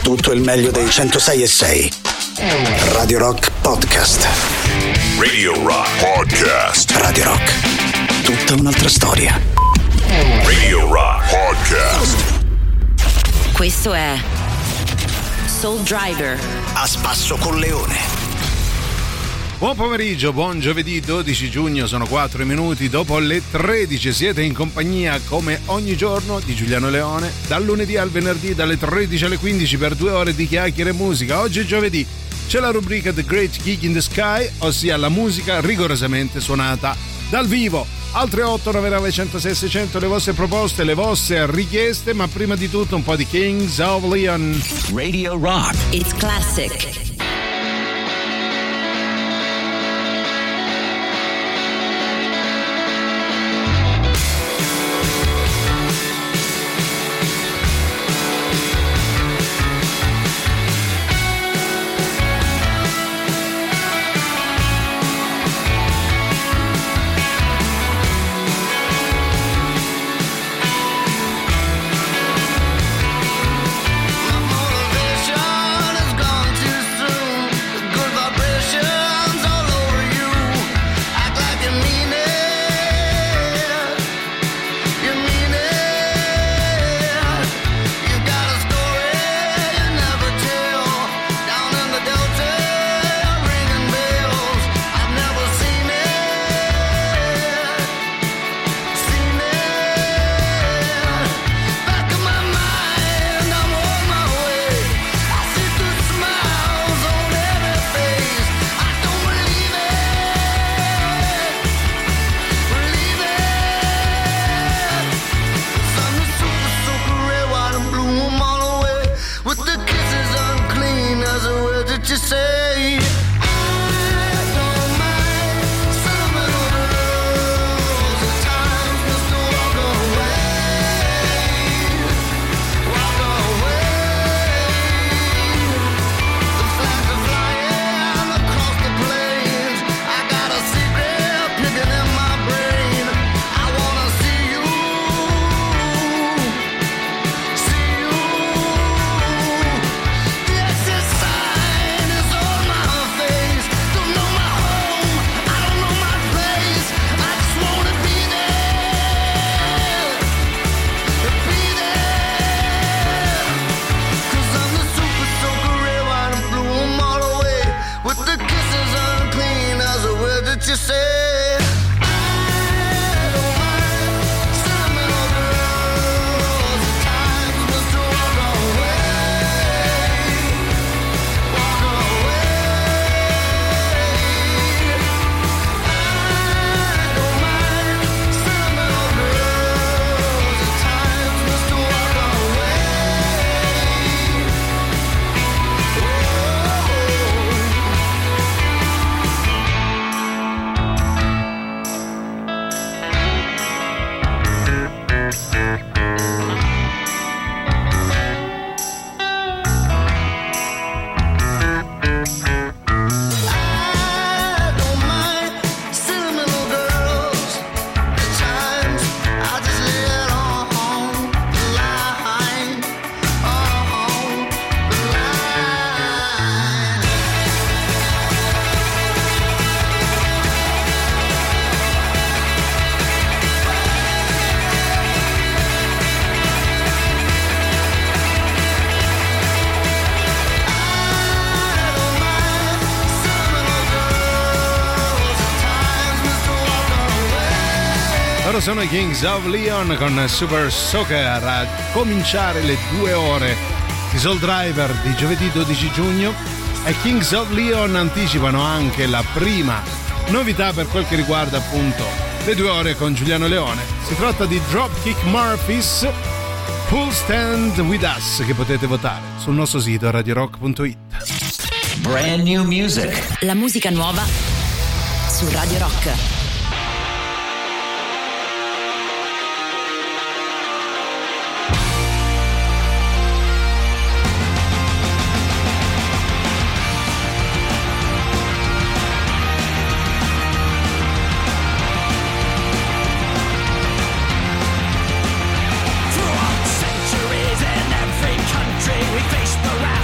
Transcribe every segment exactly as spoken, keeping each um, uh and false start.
tutto il meglio dei centosei e sei. Radio Rock Podcast. Radio Rock Podcast. Radio Rock. Tutta un'altra storia. Radio Rock Podcast. Questo è Soul Driver. A spasso con Leone. Buon pomeriggio, buon giovedì dodici giugno, sono quattro minuti dopo le tredici. Siete in compagnia come ogni giorno di Giuliano Leone, dal lunedì al venerdì dalle tredici alle quindici per due ore di chiacchiere e musica. Oggi è giovedì, c'è la rubrica The Great Gig in the Sky, ossia la musica rigorosamente suonata dal vivo. Altre otto nove nove uno zero sei sei zero zero le vostre proposte, le vostre richieste, ma prima di tutto un po' di Kings of Leon. Radio Rock. It's classic. Sono i Kings of Leon con Super Soccer a cominciare le due ore di Soul Driver di giovedì dodici giugno, e Kings of Leon anticipano anche la prima novità per quel che riguarda appunto le due ore con Giuliano Leone. Si tratta di Dropkick Murphys, Who'll Stand With Us, che potete votare sul nostro sito radio rock punto it. Brand new music. La musica nuova su Radio Rock. Centuries in every country we face the wrath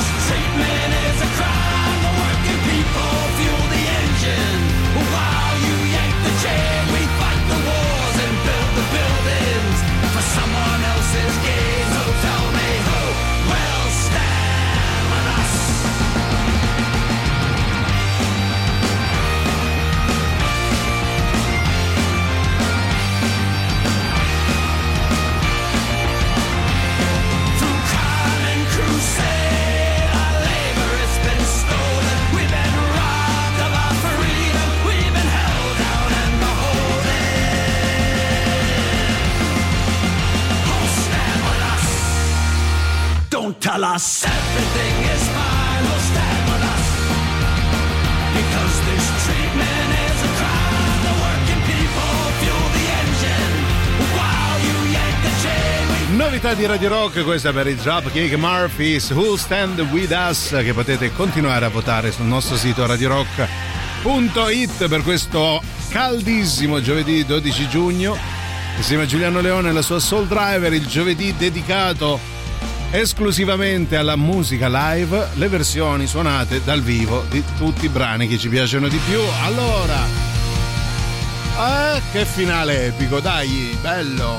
Tell us everything is fine, we'll stand with us. Because this treatment is a crime. The working people fuel the engine while you yank the chain. Novità di Radio Rock, questa per il Dropkick Murphys, Who'll Stand With Us, che potete continuare a votare sul nostro sito radio rock punto it per questo caldissimo giovedì dodici giugno. Insieme a Giuliano Leone e la sua Soul Driver, il giovedì dedicato esclusivamente alla musica live, le versioni suonate dal vivo di tutti i brani che ci piacciono di più. Allora, eh, che finale epico, dai, bello.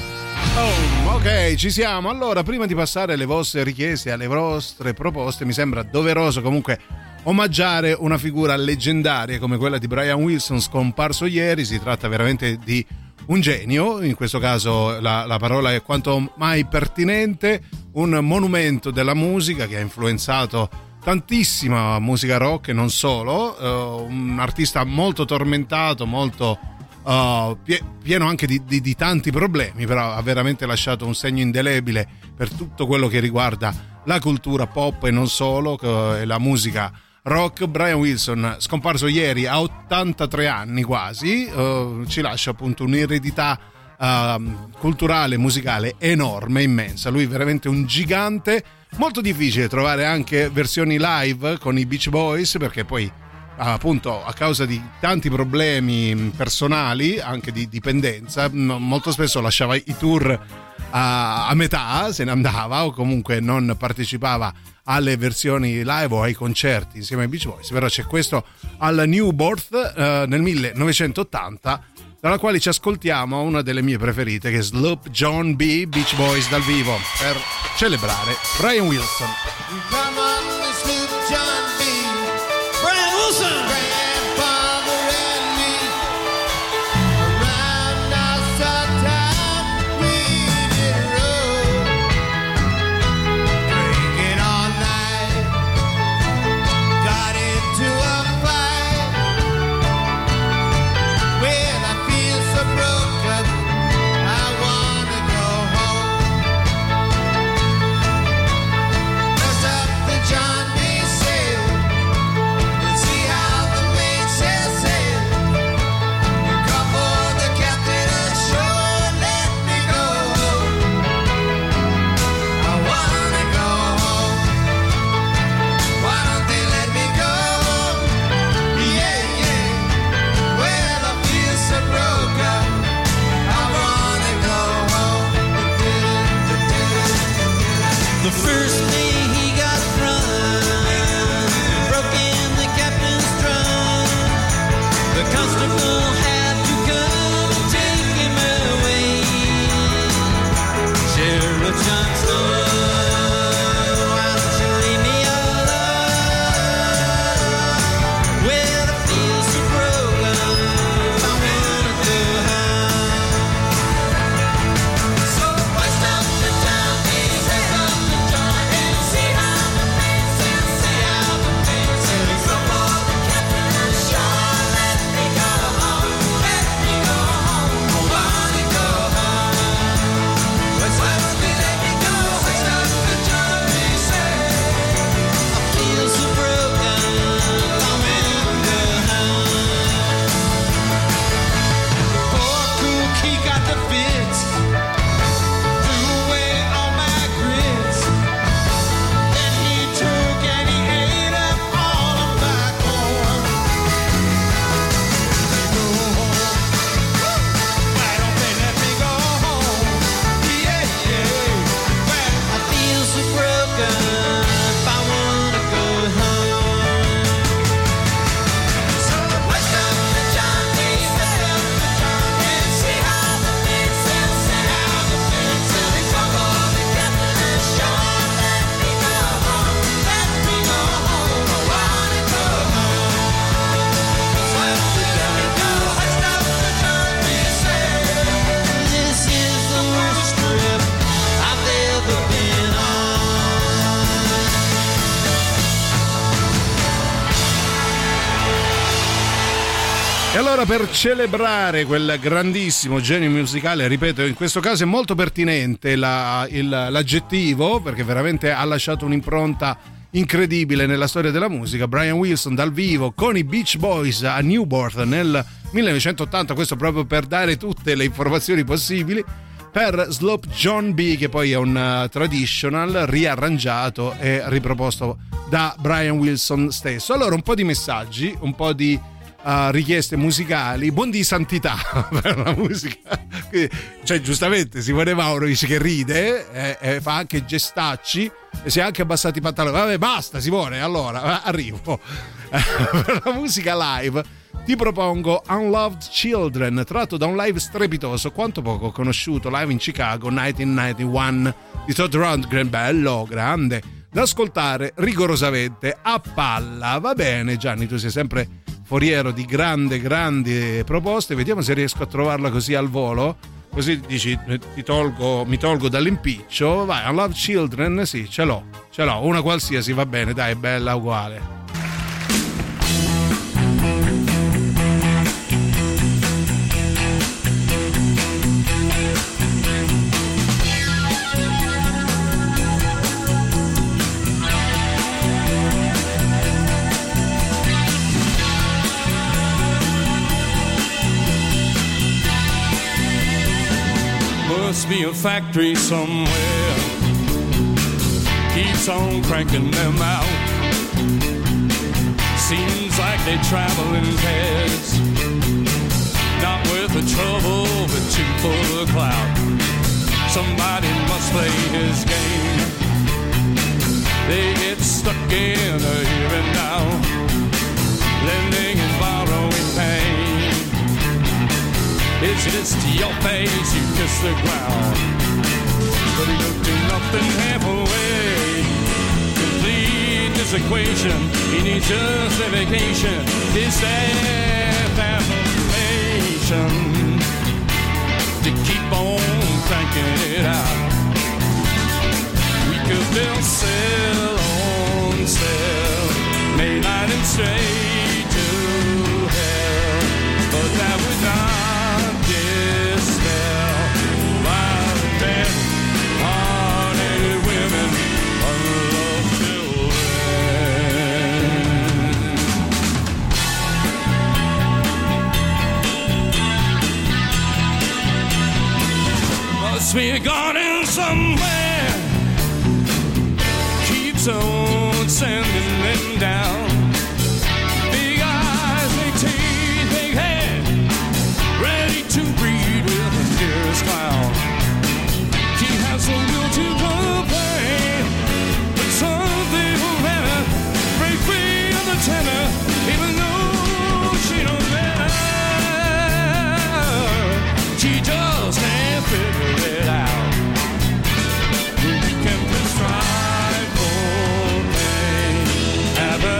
Oh, ok, ci siamo. Allora, prima di passare alle vostre richieste, alle vostre proposte, mi sembra doveroso comunque omaggiare una figura leggendaria come quella di Brian Wilson, scomparso ieri. Si tratta veramente di un genio, in questo caso la, la parola è quanto mai pertinente, un monumento della musica che ha influenzato tantissima musica rock e non solo, uh, un artista molto tormentato, molto uh, pie- pieno anche di, di, di tanti problemi, però ha veramente lasciato un segno indelebile per tutto quello che riguarda la cultura pop e non solo, uh, e la musica rock. Brian Wilson, scomparso ieri a ottantatré anni quasi, uh, ci lascia appunto un'eredità uh, culturale, musicale enorme, immensa. Lui è veramente un gigante. Molto difficile trovare anche versioni live con i Beach Boys, perché poi appunto a causa di tanti problemi personali, anche di dipendenza, molto spesso lasciava i tour a, a metà, se ne andava o comunque non partecipava alle versioni live o ai concerti insieme ai Beach Boys. Però c'è questo al Newport eh, nel millenovecentottanta, dalla quale ci ascoltiamo una delle mie preferite, che è Sloop John B, Beach Boys dal vivo, per celebrare Brian Wilson. Come on, Sloop John B, Brian Wilson, grandfather and me, around outside town we did roll, drinking all night, got into a fight, well I feel so broken, I wanna go home. Dress up the John B. Sale and see how the allora, per celebrare quel grandissimo genio musicale, ripeto, in questo caso è molto pertinente la, il, l'aggettivo, perché veramente ha lasciato un'impronta incredibile nella storia della musica. Brian Wilson dal vivo con i Beach Boys a Newport nel millenovecentottanta, questo proprio per dare tutte le informazioni possibili, per Slope John B, che poi è un uh, traditional riarrangiato e riproposto da Brian Wilson stesso. Allora, un po' di messaggi, un po' di uh, richieste musicali, buon di santità per la musica. Cioè, giustamente Simone Mauro dice che ride, eh, eh, fa anche gestacci e si è anche abbassati i pantaloni. Vabbè, basta Simone, allora arrivo. Per la musica live ti propongo Unloved Children, tratto da un live strepitoso quanto poco conosciuto, live in Chicago millenovecentonovantuno di Todd Rundgren, bello, grande, da ascoltare rigorosamente a palla. Va bene Gianni, tu sei sempre foriero di grandi grandi proposte, vediamo se riesco a trovarla così al volo, così dici ti tolgo, mi tolgo dall'impiccio. Vai, Unloved Children, sì, ce l'ho, ce l'ho, una qualsiasi va bene, dai, è bella uguale. Must be a factory somewhere, keeps on cranking them out. Seems like they travel in pairs, not worth the trouble but two for the clout. Somebody must play his game, they get stuck in a here and now, lending and borrowing pain. It's just to your face, you kiss the ground, but he looked to nothing halfway. Complete this equation, he needs just a vacation. His affirmation to keep on cranking it out. We could build cell on cell, mainline and straight to hell, but that would not be a garden somewhere, keeps on sending them down. Big eyes, big teeth, big head, ready to breed with the nearest clown. He has the will to complain, but some people never break free of the tenor, even though she don't matter. She just can't figure it out. We can prescribe for pain, have a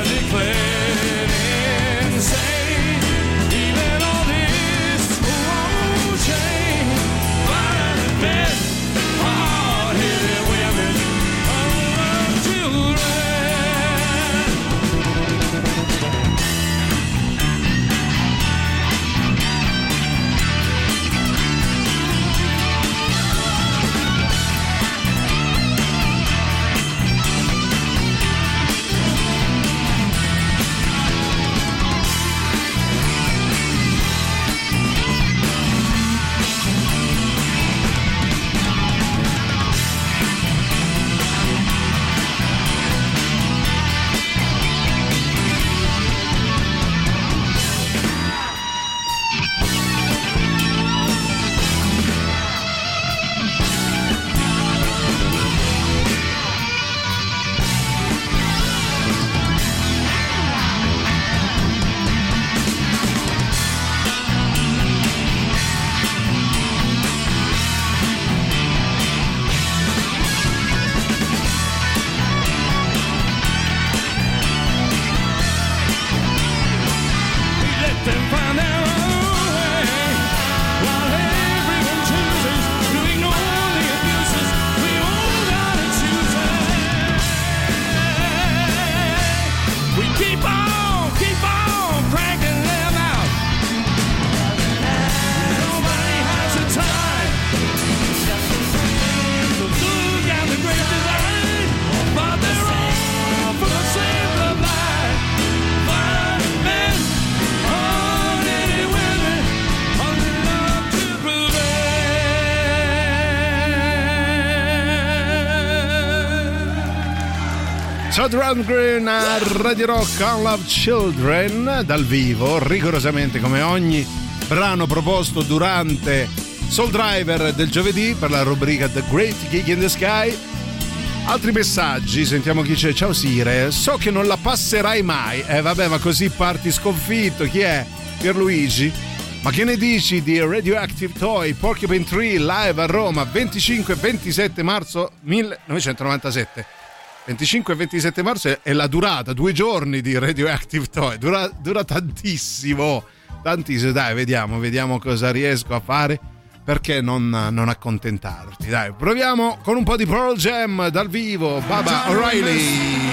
Todd Rundgren a Radio Rock, Unloved Children, dal vivo, rigorosamente come ogni brano proposto durante Soul Driver del giovedì per la rubrica The Great Gig in the Sky. Altri messaggi, sentiamo chi c'è. Ciao Sire, so che non la passerai mai. Eh vabbè, ma così parti sconfitto. Chi è? Pierluigi? Ma che ne dici di Radioactive Toy Porcupine Tree live a Roma venticinque e ventisette marzo millenovecentonovantasette? venticinque e ventisette marzo è la durata, due giorni di Radioactive Toy, dura, dura tantissimo, tantissimo. Dai, vediamo, vediamo cosa riesco a fare, perché non, non accontentarti. Dai, proviamo con un po' di Pearl Jam dal vivo, Baba O'Reilly.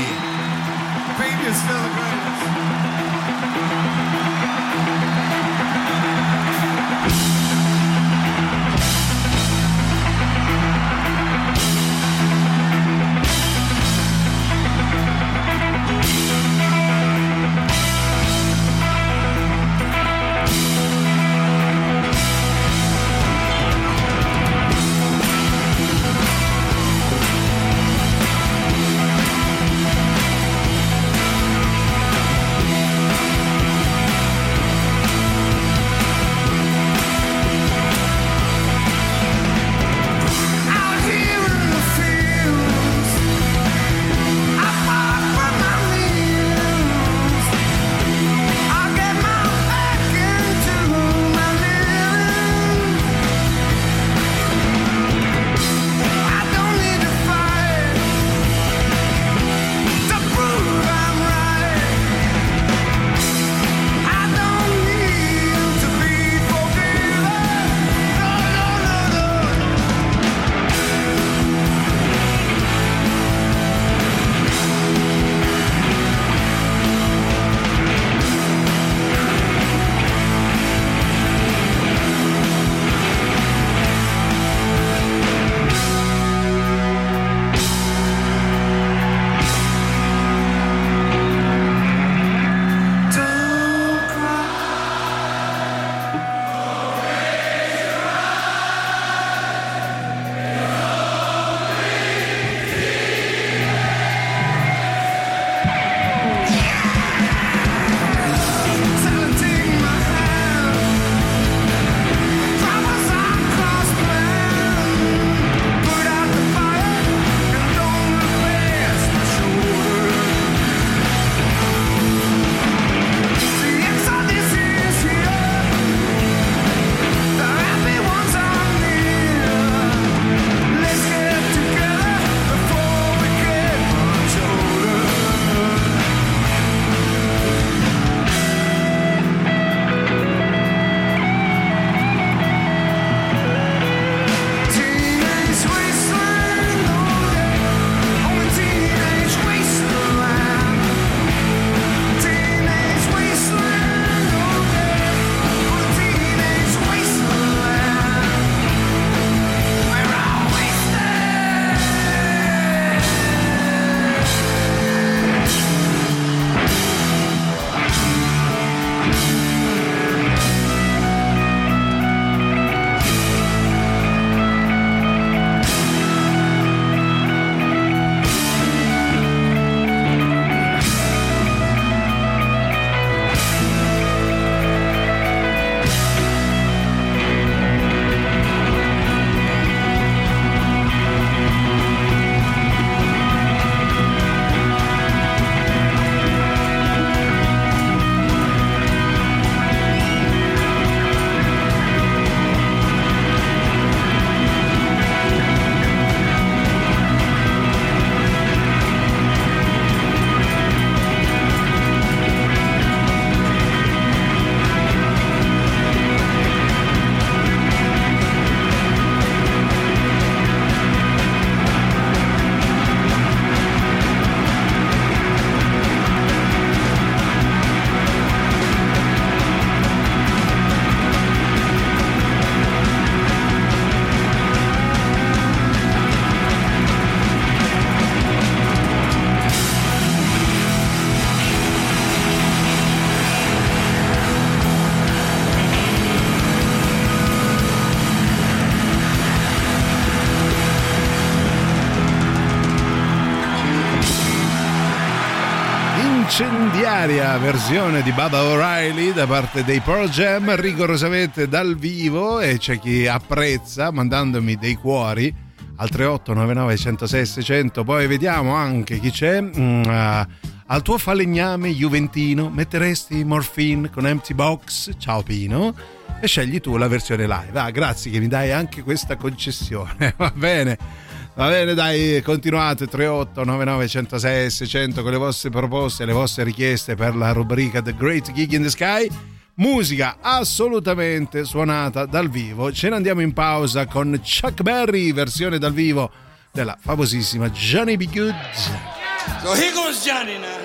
Incendiaria versione di Baba O'Reilly da parte dei Pearl Jam, rigorosamente dal vivo, e c'è chi apprezza mandandomi dei cuori al tre otto nove nove uno zero sei sei zero zero. Poi vediamo anche chi c'è. Mm, uh, al tuo falegname juventino metteresti Morphine con Empty Box? Ciao Pino. E scegli tu la versione live. Ah, grazie che mi dai anche questa concessione. Va bene. Va bene, dai, continuate tre otto nove nove uno zero sei sei zero zero con le vostre proposte, le vostre richieste per la rubrica The Great Gig in the Sky. Musica assolutamente suonata dal vivo. Ce ne andiamo in pausa con Chuck Berry, versione dal vivo della famosissima Johnny B. Good. So here goes Johnny now.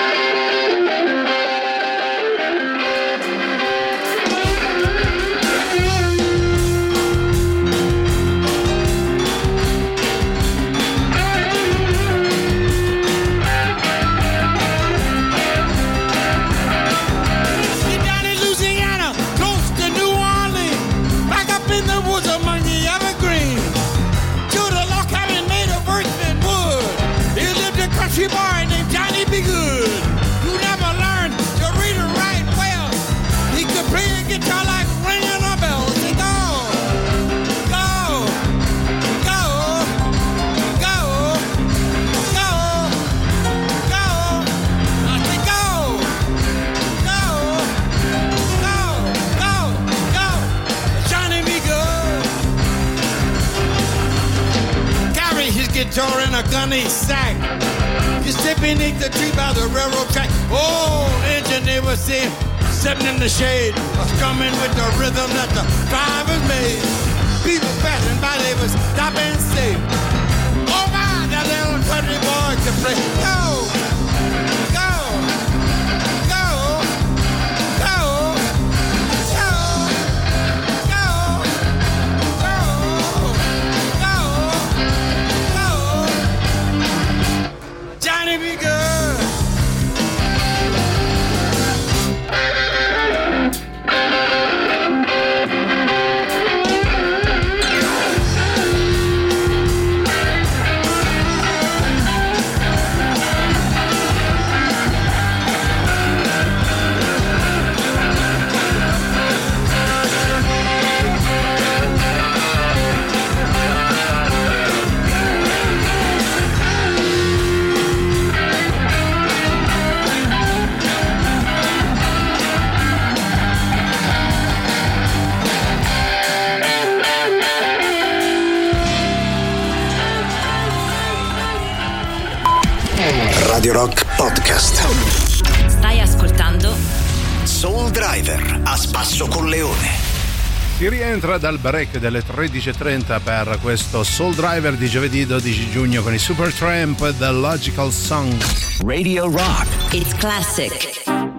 Country boy named Johnny B. Good, who never learned to read and write well. He could play a guitar like ringing a bell. Say go, go, go, go, go, go. I say go, go, go, go, go. Johnny B. Good. Carry his guitar in a gunny sack. He's sitting beneath the tree by the railroad track. Oh, engineer was sitting, sitting in the shade, strumming with the rhythm that the drivers made. People passing by, they would stop and say, oh my, that little country boy can play. Go, go, go, go, go, go, go, go, go. Johnny B. Good. Radio Rock Podcast. Stai ascoltando Soul Driver a spasso con Leone. Si rientra dal break delle tredici e trenta per questo Soul Driver di giovedì dodici giugno con i Supertramp, The Logical Song. Radio Rock. It's Classic.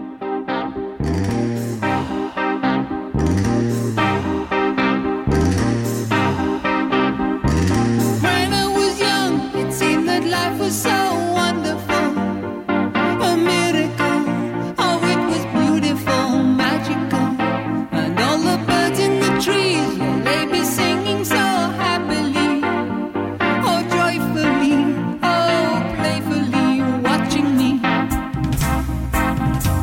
When I was young, it seemed that life was so wonderful, a miracle. Oh, it was beautiful, magical, and all the birds in the trees, well, they be singing so happily, oh, joyfully, oh, playfully, watching me.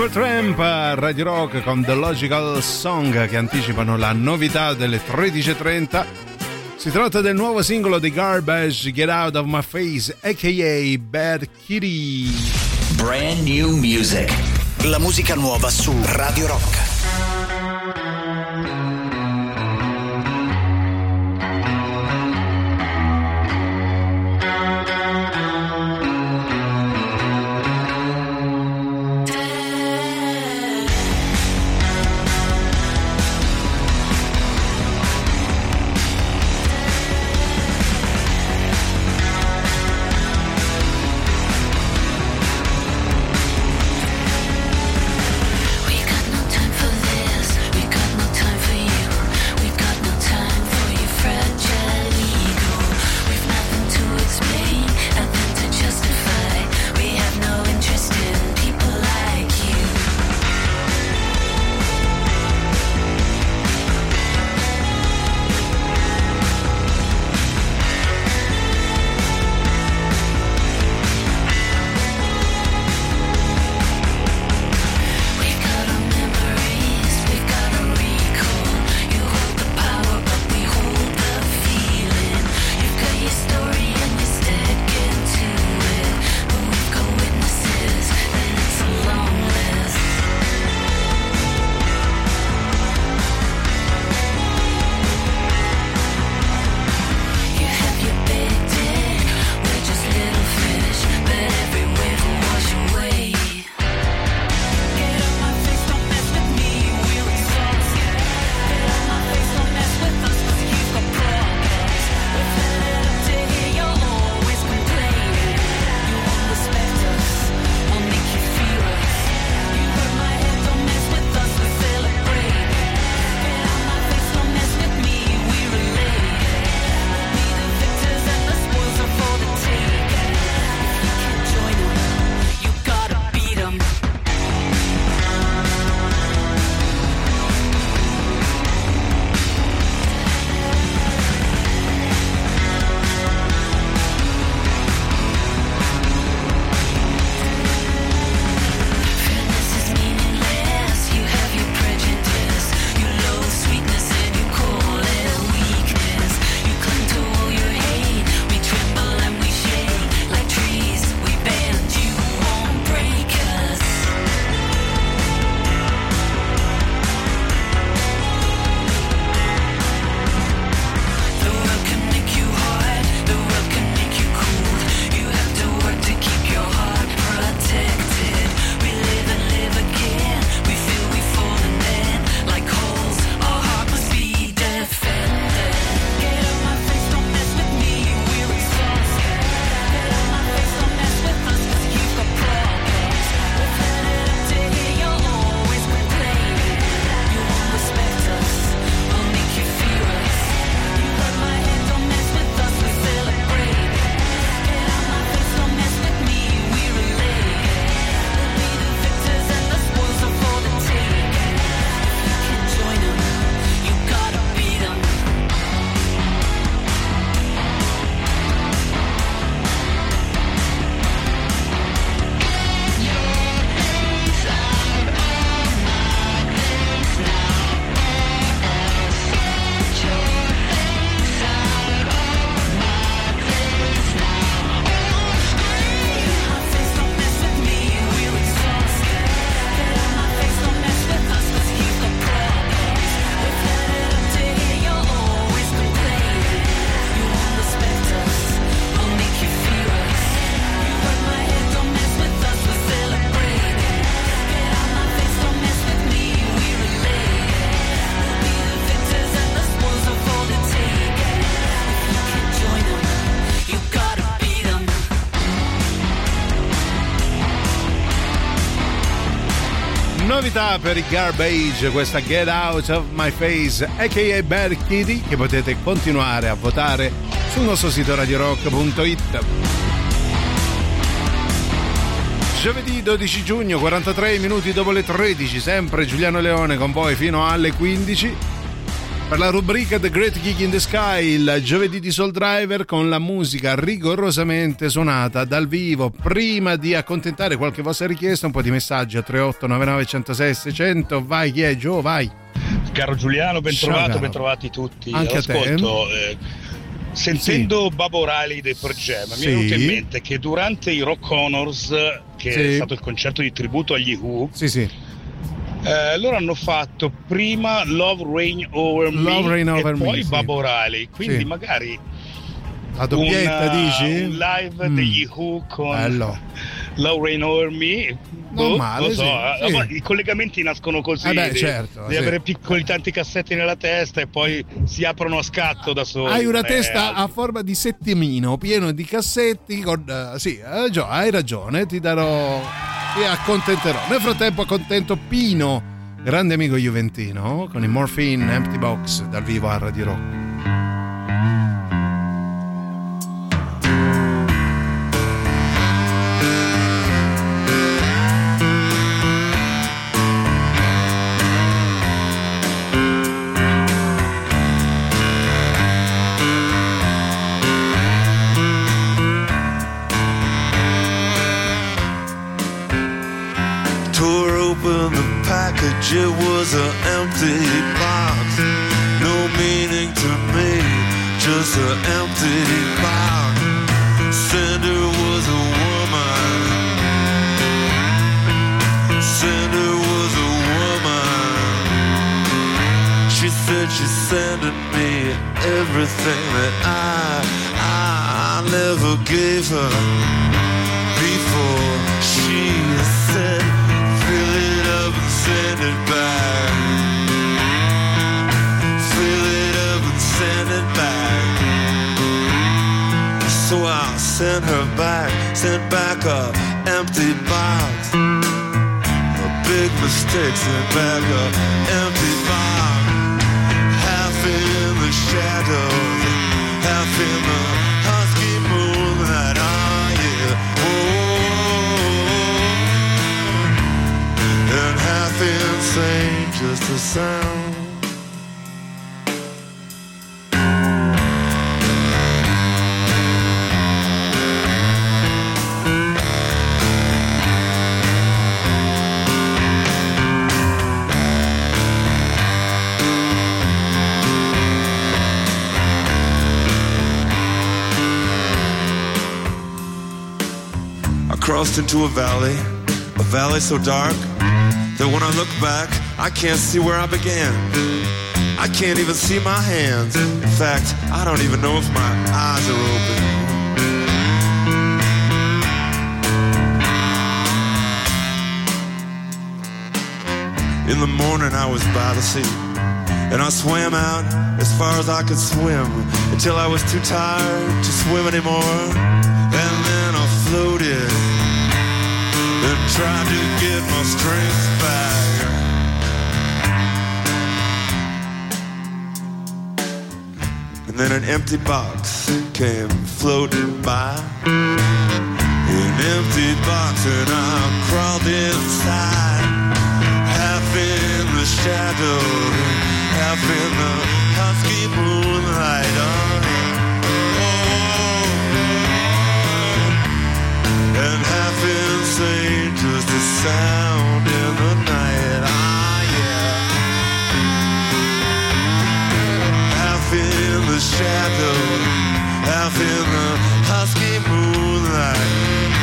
Supertramp a Radio Rock con The Logical Song, che anticipano la novità delle tredici e trenta. Si tratta del nuovo singolo di Garbage, Get Out of My Face, a k a. Bad Kitty. Brand new music. La musica nuova su Radio Rock. Novità per i Garbage, questa Get Out of My Face, a k a. Bad Kitty, che potete continuare a votare sul nostro sito radio rock punto it. Giovedì dodici giugno, quarantatré minuti dopo le tredici, sempre Giuliano Leone con voi fino alle quindici. Per la rubrica The Great Gig in the Sky, il giovedì di Soul Driver con la musica rigorosamente suonata dal vivo. Prima di accontentare qualche vostra richiesta, un po' di messaggi a tre otto nove nove uno zero sei sei zero zero. Vai, chi è? Gio, vai. Caro Giuliano, ben Ciao, trovato, caro. ben trovati tutti. Anche a te. Ascolto, eh, sentendo sì. Bob O'Reilly dei Pearl Jam, mi Sì. è venuto in mente che durante i Rock Honors, che Sì. è stato il concerto di tributo agli Who, Sì, sì. eh, loro hanno fatto prima Love Rain Over Me Love Rain Over e Me, poi sì. Bob O'Reilly, quindi Sì. magari La doppietta, un, dici? un live Mm. degli Who con Bello. Love Rain Over Me. Non Boh, male, lo so, sì, eh, sì. ma i collegamenti nascono così, Eh beh, di, certo, di sì. avere piccoli tanti cassetti nella testa e poi si aprono a scatto da soli. Hai una non è testa altro. a forma di settimino pieno di cassetti con, eh, sì, eh, Gio, hai ragione, ti darò, ti accontenterò. Nel frattempo accontento Pino, grande amico juventino, con il Morphine Empty Box dal vivo a Radio Rock. Tore open the package, it was an empty box. No meaning to me, just an empty box. Cinder was a woman. Cinder was a woman. She said she's sending me everything that I, I never gave her before. She said, fill it up and send it back. Fill it up and send it back. So I sent her back, sent back a empty box. A big mistake, sent back a empty box. Half in the shadows, half in the husky moonlight. Oh yeah, oh. And half insane, just a sound. I crossed into a valley, a valley so dark that when I look back, I can't see where I began. I can't even see my hands. In fact, I don't even know if my eyes are open. In the morning I was by the sea, and I swam out as far as I could swim until I was too tired to swim anymore. And then I floated and tried to get my strength back. And then an empty box came floating by. An empty box and I crawled inside. Half in the shadow, half in the husky moonlight. Oh, and half insane, just a sound in the night. Ah, yeah. Half in the shadow, half in the husky moonlight.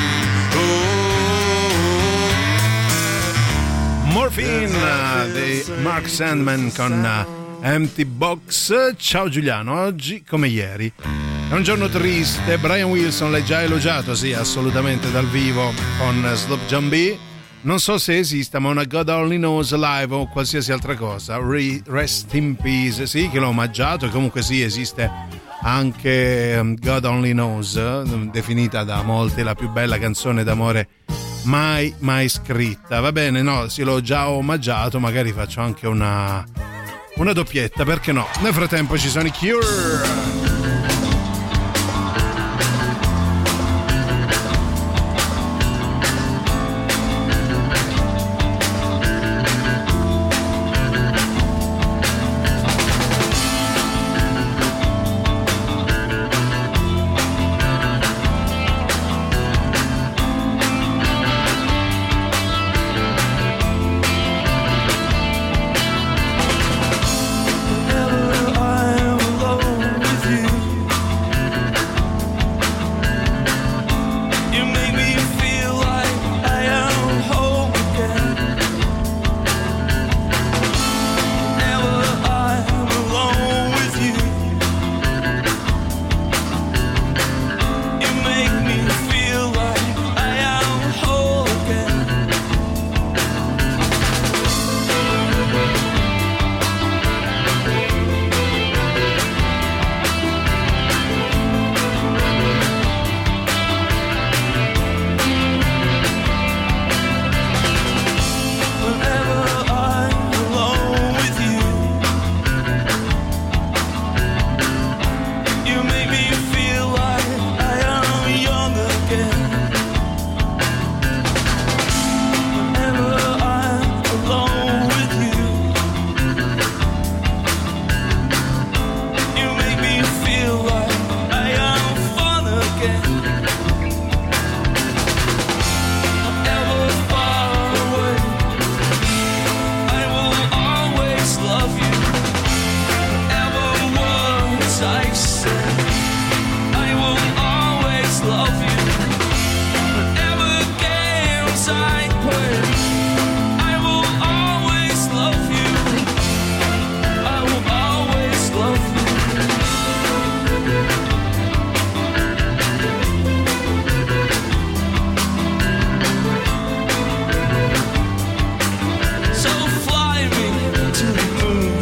Oh. Morphine uh, di Mark Sandman con uh, Empty Box. Ciao Giuliano, oggi come ieri è un giorno triste. Brian Wilson l'hai già elogiato, sì, assolutamente dal vivo con Sloop John B. Non so se esista, ma una God Only Knows live o qualsiasi altra cosa. Re- Rest in Peace, sì, che l'ho omaggiato, e comunque sì, esiste anche um, God Only Knows, definita da molti la più bella canzone d'amore mai mai scritta. Va bene, no, sì, l'ho già omaggiato, magari faccio anche una una doppietta, perché no? Nel frattempo ci sono i Cure. side quest. I will always love you. I will always love you. So fly me to the moon.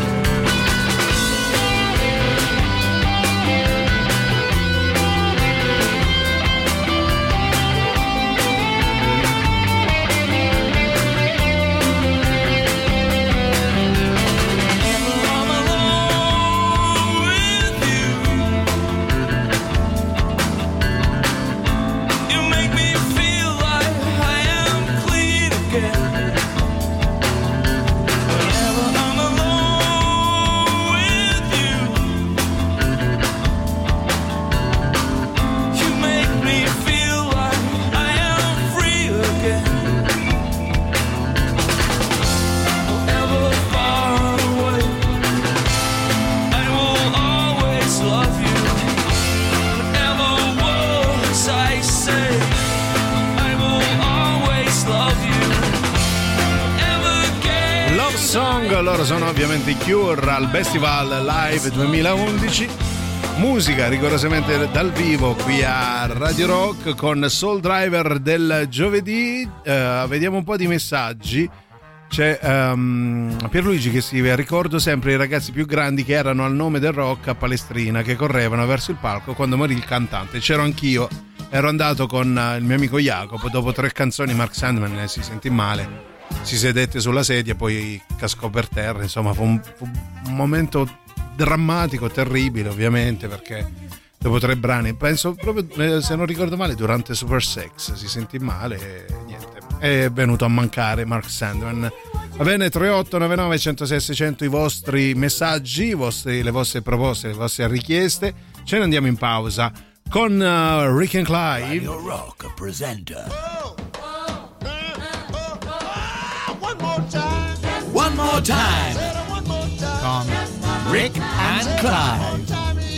Loro sono ovviamente i Cure al Festival Live duemilaundici, musica rigorosamente dal vivo qui a Radio Rock con Soul Driver del giovedì. Uh, vediamo un po' di messaggi. C'è um, Pierluigi che scrive: ricordo sempre i ragazzi più grandi che erano al nome del rock a Palestrina, che correvano verso il palco quando morì il cantante. C'ero anch'io, ero andato con il mio amico Jacopo, dopo tre canzoni Mark Sandman eh, si sentì male, si sedette sulla sedia, poi cascò per terra. Insomma, fu un, fu un momento drammatico, terribile, ovviamente, perché dopo tre brani, penso proprio, se non ricordo male, durante Super Sex si sentì male e niente, è venuto a mancare Mark Sandman. Va bene, tre otto nove nove uno zero sei sei zero zero i vostri messaggi, i vostri, le vostre proposte, le vostre richieste. Ce ne andiamo in pausa con uh, Rick and Clive. Radio Rock presenta One more time. con Rick and Clive.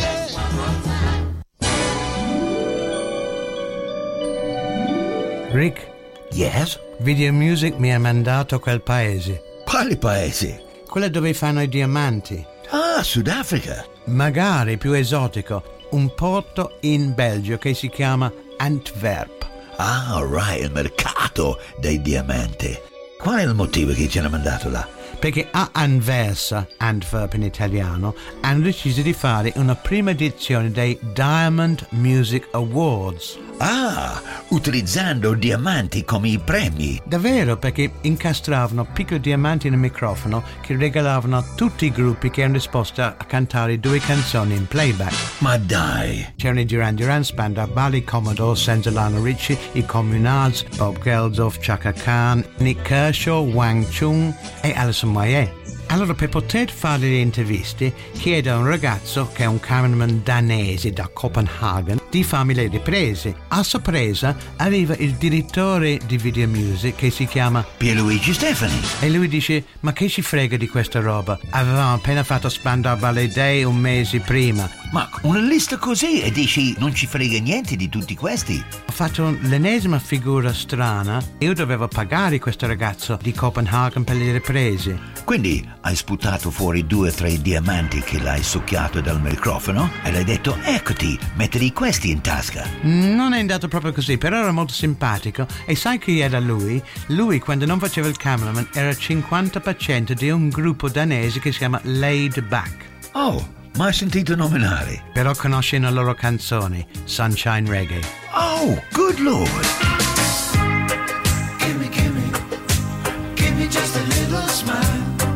Rick, Yes? Video Music mi ha mandato quel paese. Quale paese? Quello dove fanno i diamanti. Ah, Sudafrica. Magari più esotico. Un porto in Belgio che si chiama Antwerp. Ah, right, il mercato dei diamanti. Qual è il motivo che ci hanno mandato là? Perché a Anversa, Antwerp in italiano, hanno deciso di fare una prima edizione dei Diamond Music Awards. Ah, utilizzando diamanti come i premi. Davvero, perché incastravano piccoli diamanti nel microfono che regalavano a tutti i gruppi che erano disposti a cantare due canzoni in playback. Ma dai! C'erano i Duran Duran, Spandau Ballet, Commodore, Senzolano Ricci, i Communards, Bob Geldof, Chaka Khan, Nick Kershaw, Wang Chung e Alison Moyet. Allora, per poter fare le interviste, chiedo a un ragazzo che è un cameraman danese da Copenaghen di farmi le riprese. A sorpresa arriva il direttore di Video Music che si chiama Pierluigi Stefani. E lui dice: ma che ci frega di questa roba? Avevamo appena fatto Spandau Ballet Day un mese prima. Ma una lista così e dici non ci frega niente di tutti questi? Ho fatto l'ennesima figura strana. Io dovevo pagare questo ragazzo di Copenaghen per le riprese. Quindi hai sputato fuori due o tre diamanti che l'hai succhiato dal microfono e l'hai detto eccoti, mettili questi in tasca. Non è andato proprio così, però era molto simpatico. E sai chi era lui? Lui, quando non faceva il cameraman, era il cinquanta per cento di un gruppo danese che si chiama Laid Back. Oh, mai sentito nominare? Però conosci una loro canzone, Sunshine Reggae. Oh, good lord! Gimme, gimme, gimme just a little smile.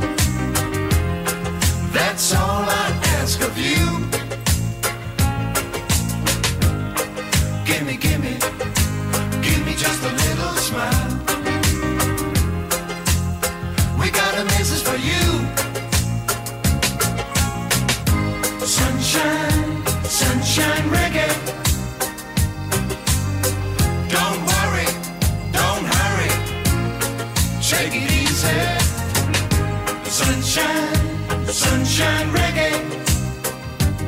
That's all I ask of you. Gimme, gimme, gimme just a little smile. We got a message for you. Sunshine, sunshine reggae. Don't worry, don't hurry. Take it easy. Sunshine, sunshine reggae.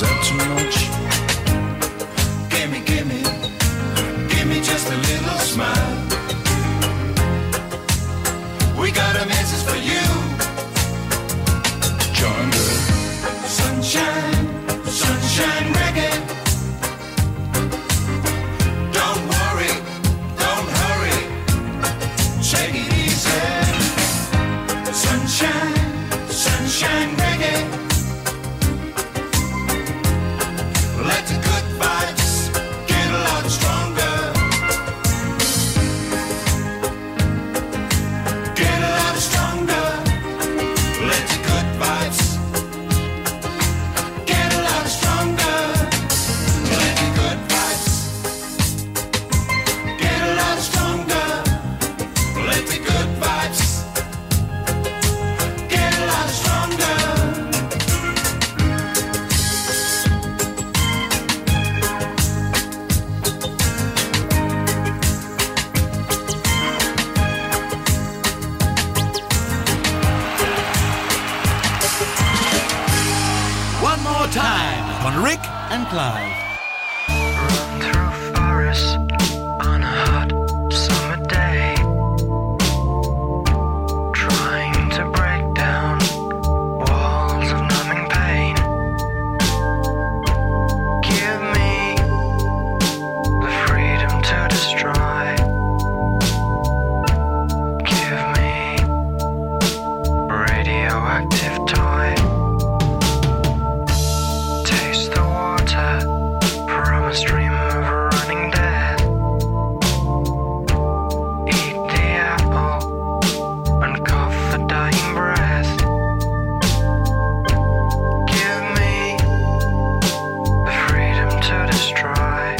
said too much. Gimme, gimme, gimme just a little smile. We got a message for you. Join the sunshine, sunshine reggae. Don't worry, don't hurry, take it easy. Sunshine, sunshine reggae. Let the good vibes get a lot stronger. Get a lot stronger. Let the good vibes get a lot stronger. Let the good vibes get a lot stronger. Let the good vibes get a lot stronger. One more time on Rick and Clive. Run through forests on a hot summer day, trying to break down walls of numbing pain. Give me the freedom to destroy. Give me a radioactive toy. Taste the water from a stream of running dead. Eat the apple and cough the dying breath. Give me the freedom to destroy.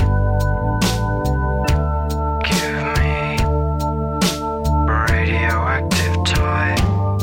Give me a radioactive toy.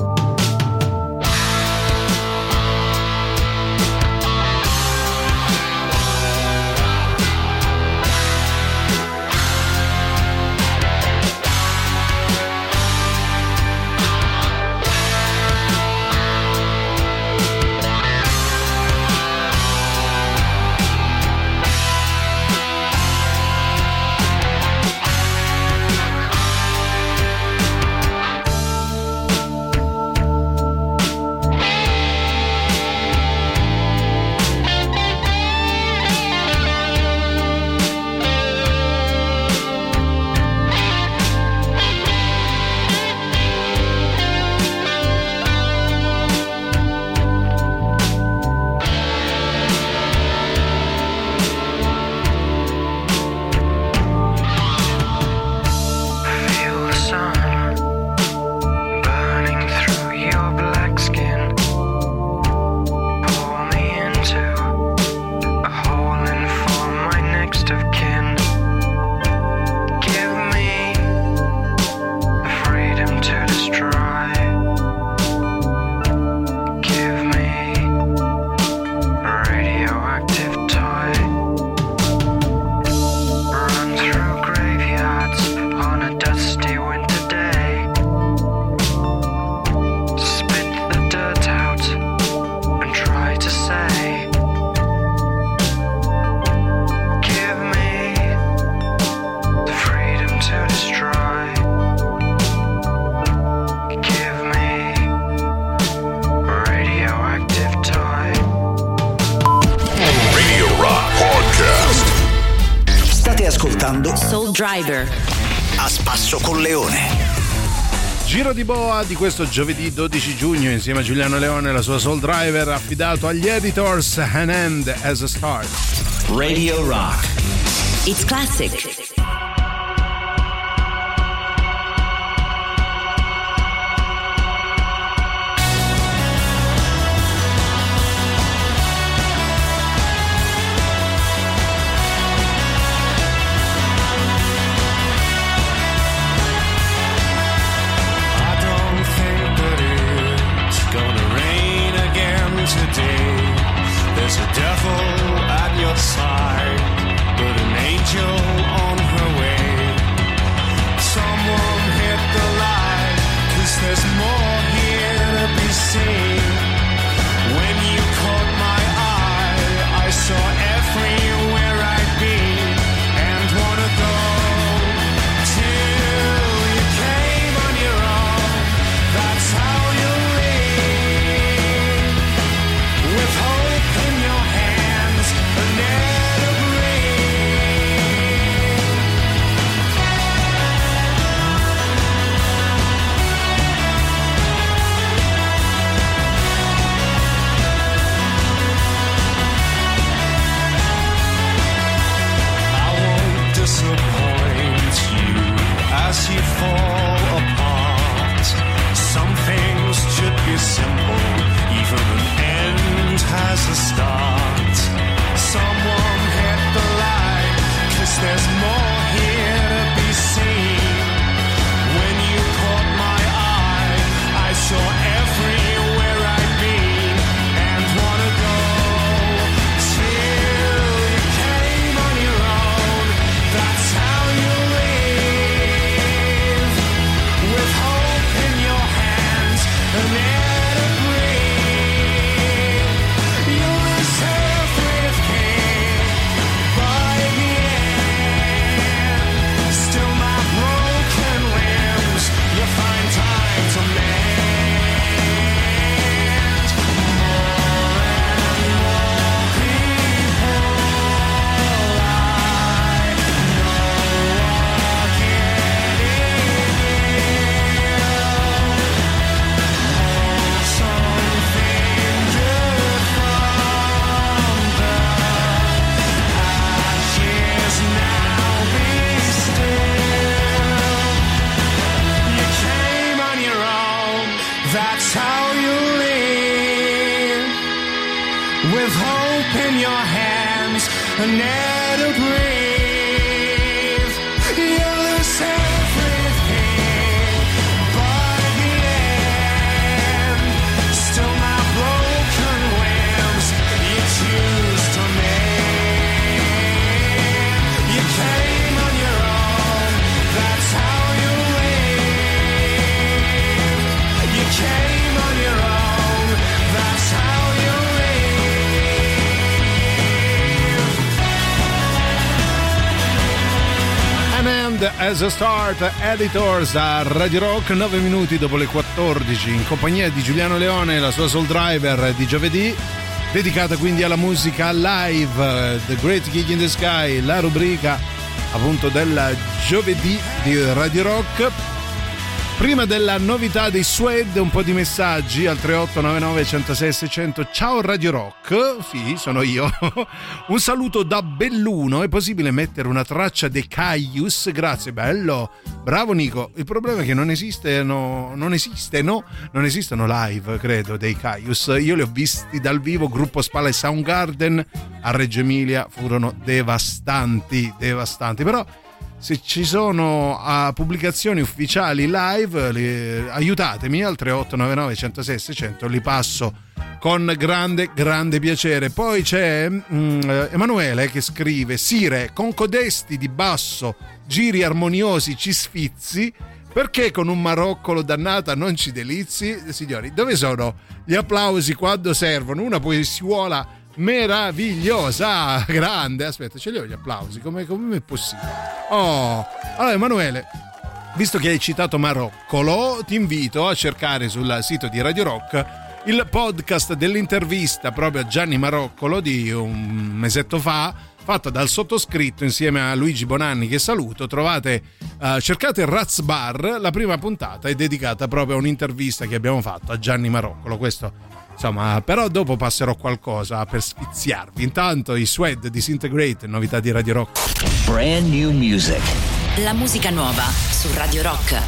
Feel the sun burning through your black skin. Pull me into a hole and form my next of kin. Give me the freedom to destroy. Give me a radioactive toy. Run through graveyards on a dusty winter day. Spit the dirt out and try to say, give me the freedom to destroy. Give me a radioactive toy. Radio Rock Podcast. State ascoltando Soul Driver. A Spasso con Leone. Giro di boa di questo giovedì dodici giugno insieme a Giuliano Leone e la sua Soul Driver, affidato agli editors An End as a Start. Radio Rock. It's classic. I don't think that it's gonna rain again today. There's a devil at your side, but an angel on how you live. With hope in your hands, a net of grief. You lose everything by the end. Still my broken wings, you choose to name. You came on your own, that's how you live. You came on your own, that's how you live. And as a start, Editors a Radio Rock, nove minuti dopo le quattordici, in compagnia di Giuliano Leone, la sua Soul Driver di giovedì, dedicata quindi alla musica live, The Great Gig in the Sky, la rubrica appunto del giovedì di Radio Rock. Prima della novità dei Suede, un po' di messaggi al tre otto nove nove uno zero sei sei zero zero. Ciao Radio Rock, sì, sono io. Un saluto da Belluno. È possibile mettere una traccia dei Caius? Grazie, bello. Bravo Nico. Il problema è che non esistono, non esistono, non esistono live, credo, dei Caius. Io li ho visti dal vivo, gruppo Spalla e Soundgarden a Reggio Emilia, furono devastanti, devastanti. Però se ci sono uh, pubblicazioni ufficiali live, li, aiutatemi al tre otto nove nove uno zero sei sei zero zero, li passo con grande grande piacere. Poi c'è um, Emanuele che scrive: Sire, con codesti di basso, giri armoniosi ci sfizi, perché con un maroccolo dannata non ci delizi? Signori, dove sono gli applausi quando servono? Una poesiola meravigliosa, grande. Aspetta, ce li ho gli applausi, come, come è possibile? Oh, allora Emanuele, visto che hai citato Maroccolo, ti invito a cercare sul sito di Radio Rock il podcast dell'intervista proprio a Gianni Maroccolo di un mesetto fa, fatta dal sottoscritto insieme a Luigi Bonanni, che saluto. Trovate, uh, cercate Raz Bar, la prima puntata è dedicata proprio a un'intervista che abbiamo fatto a Gianni Maroccolo. Questo insomma, però dopo passerò qualcosa per sfiziarvi. Intanto i Suede Disintegrate, novità di Radio Rock. Brand new music. La musica nuova su Radio Rock.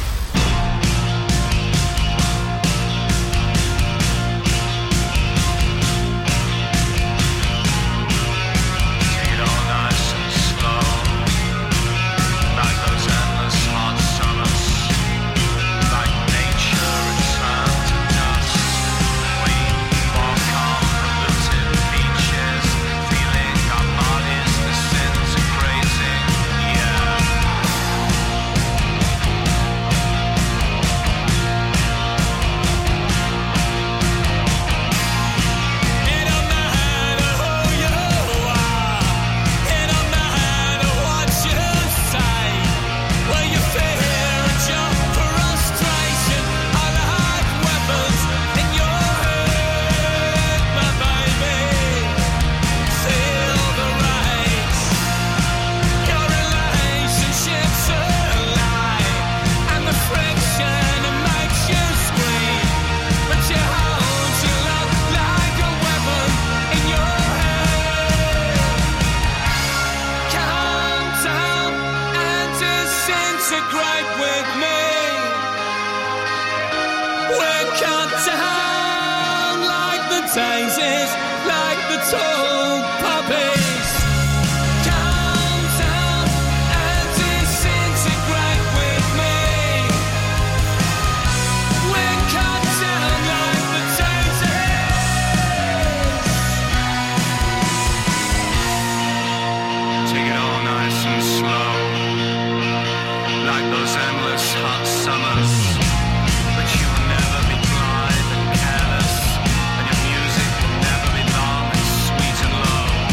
Sweet and low.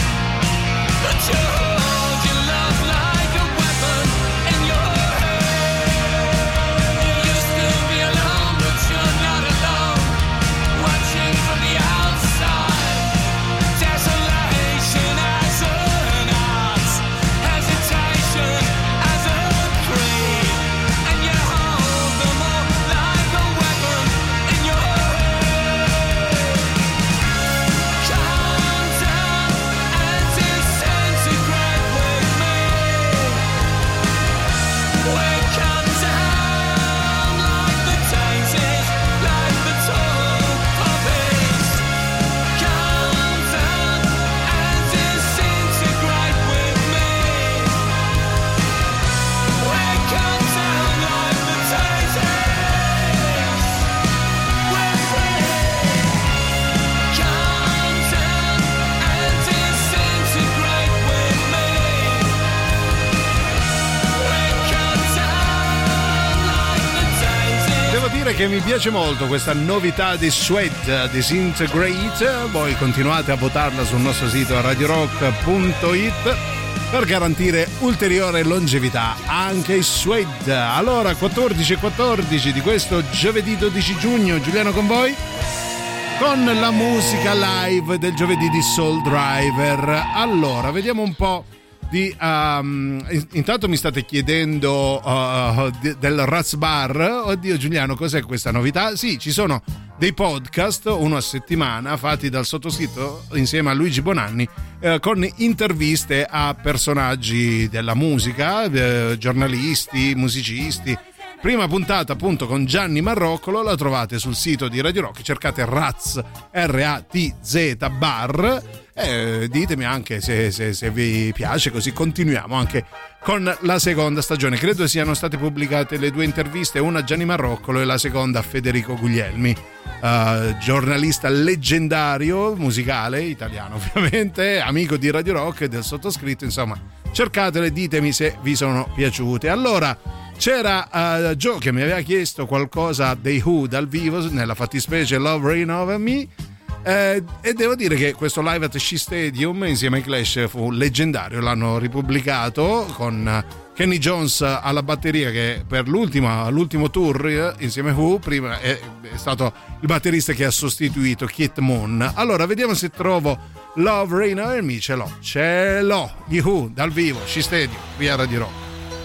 che mi piace molto questa novità di Suede, Disintegrate. Voi continuate a votarla sul nostro sito radio rock punto it per garantire ulteriore longevità anche ai Suede. Allora, quattordici e quattordici di questo giovedì dodici giugno, Giuliano con voi con la musica live del giovedì di Soul Driver. Allora, vediamo un po' di um, intanto mi state chiedendo uh, di, del Raz Bar. Oddio Giuliano, cos'è questa novità? Sì, ci sono dei podcast, uno a settimana, fatti dal sottoscritto insieme a Luigi Bonanni, eh, con interviste a personaggi della musica, eh, giornalisti, musicisti. Prima puntata appunto con Gianni Marroccolo, la trovate sul sito di Radio Rock, cercate Raz, R A T Z Bar, e ditemi anche se, se, se vi piace, così continuiamo anche con la seconda stagione. Credo siano state pubblicate le due interviste, una a Gianni Marroccolo e la seconda a Federico Guglielmi, uh, giornalista leggendario, musicale, italiano ovviamente, amico di Radio Rock e del sottoscritto, insomma cercatele, ditemi se vi sono piaciute. Allora, c'era uh, Joe che mi aveva chiesto qualcosa dei Who dal vivo, nella fattispecie Love Rain Over Me, eh, e devo dire che questo live at Shea Stadium insieme ai Clash fu leggendario. L'hanno ripubblicato con Kenny Jones alla batteria, che per l'ultima, l'ultimo tour eh, insieme a Who prima è, è stato il batterista che ha sostituito Keith Moon. Allora vediamo se trovo Love Rain Over Me. Ce l'ho, ce l'ho, gli Who dal vivo, Shea Stadium, qui a Radio Rock.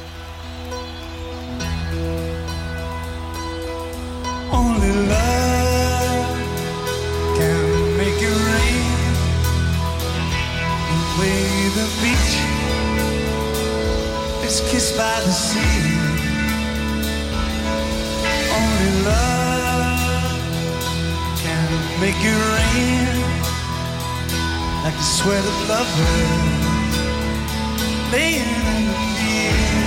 Only love can make it rain the way the beach is kissed by the sea. Only love can make it rain like the sweat of lovers laying in the field.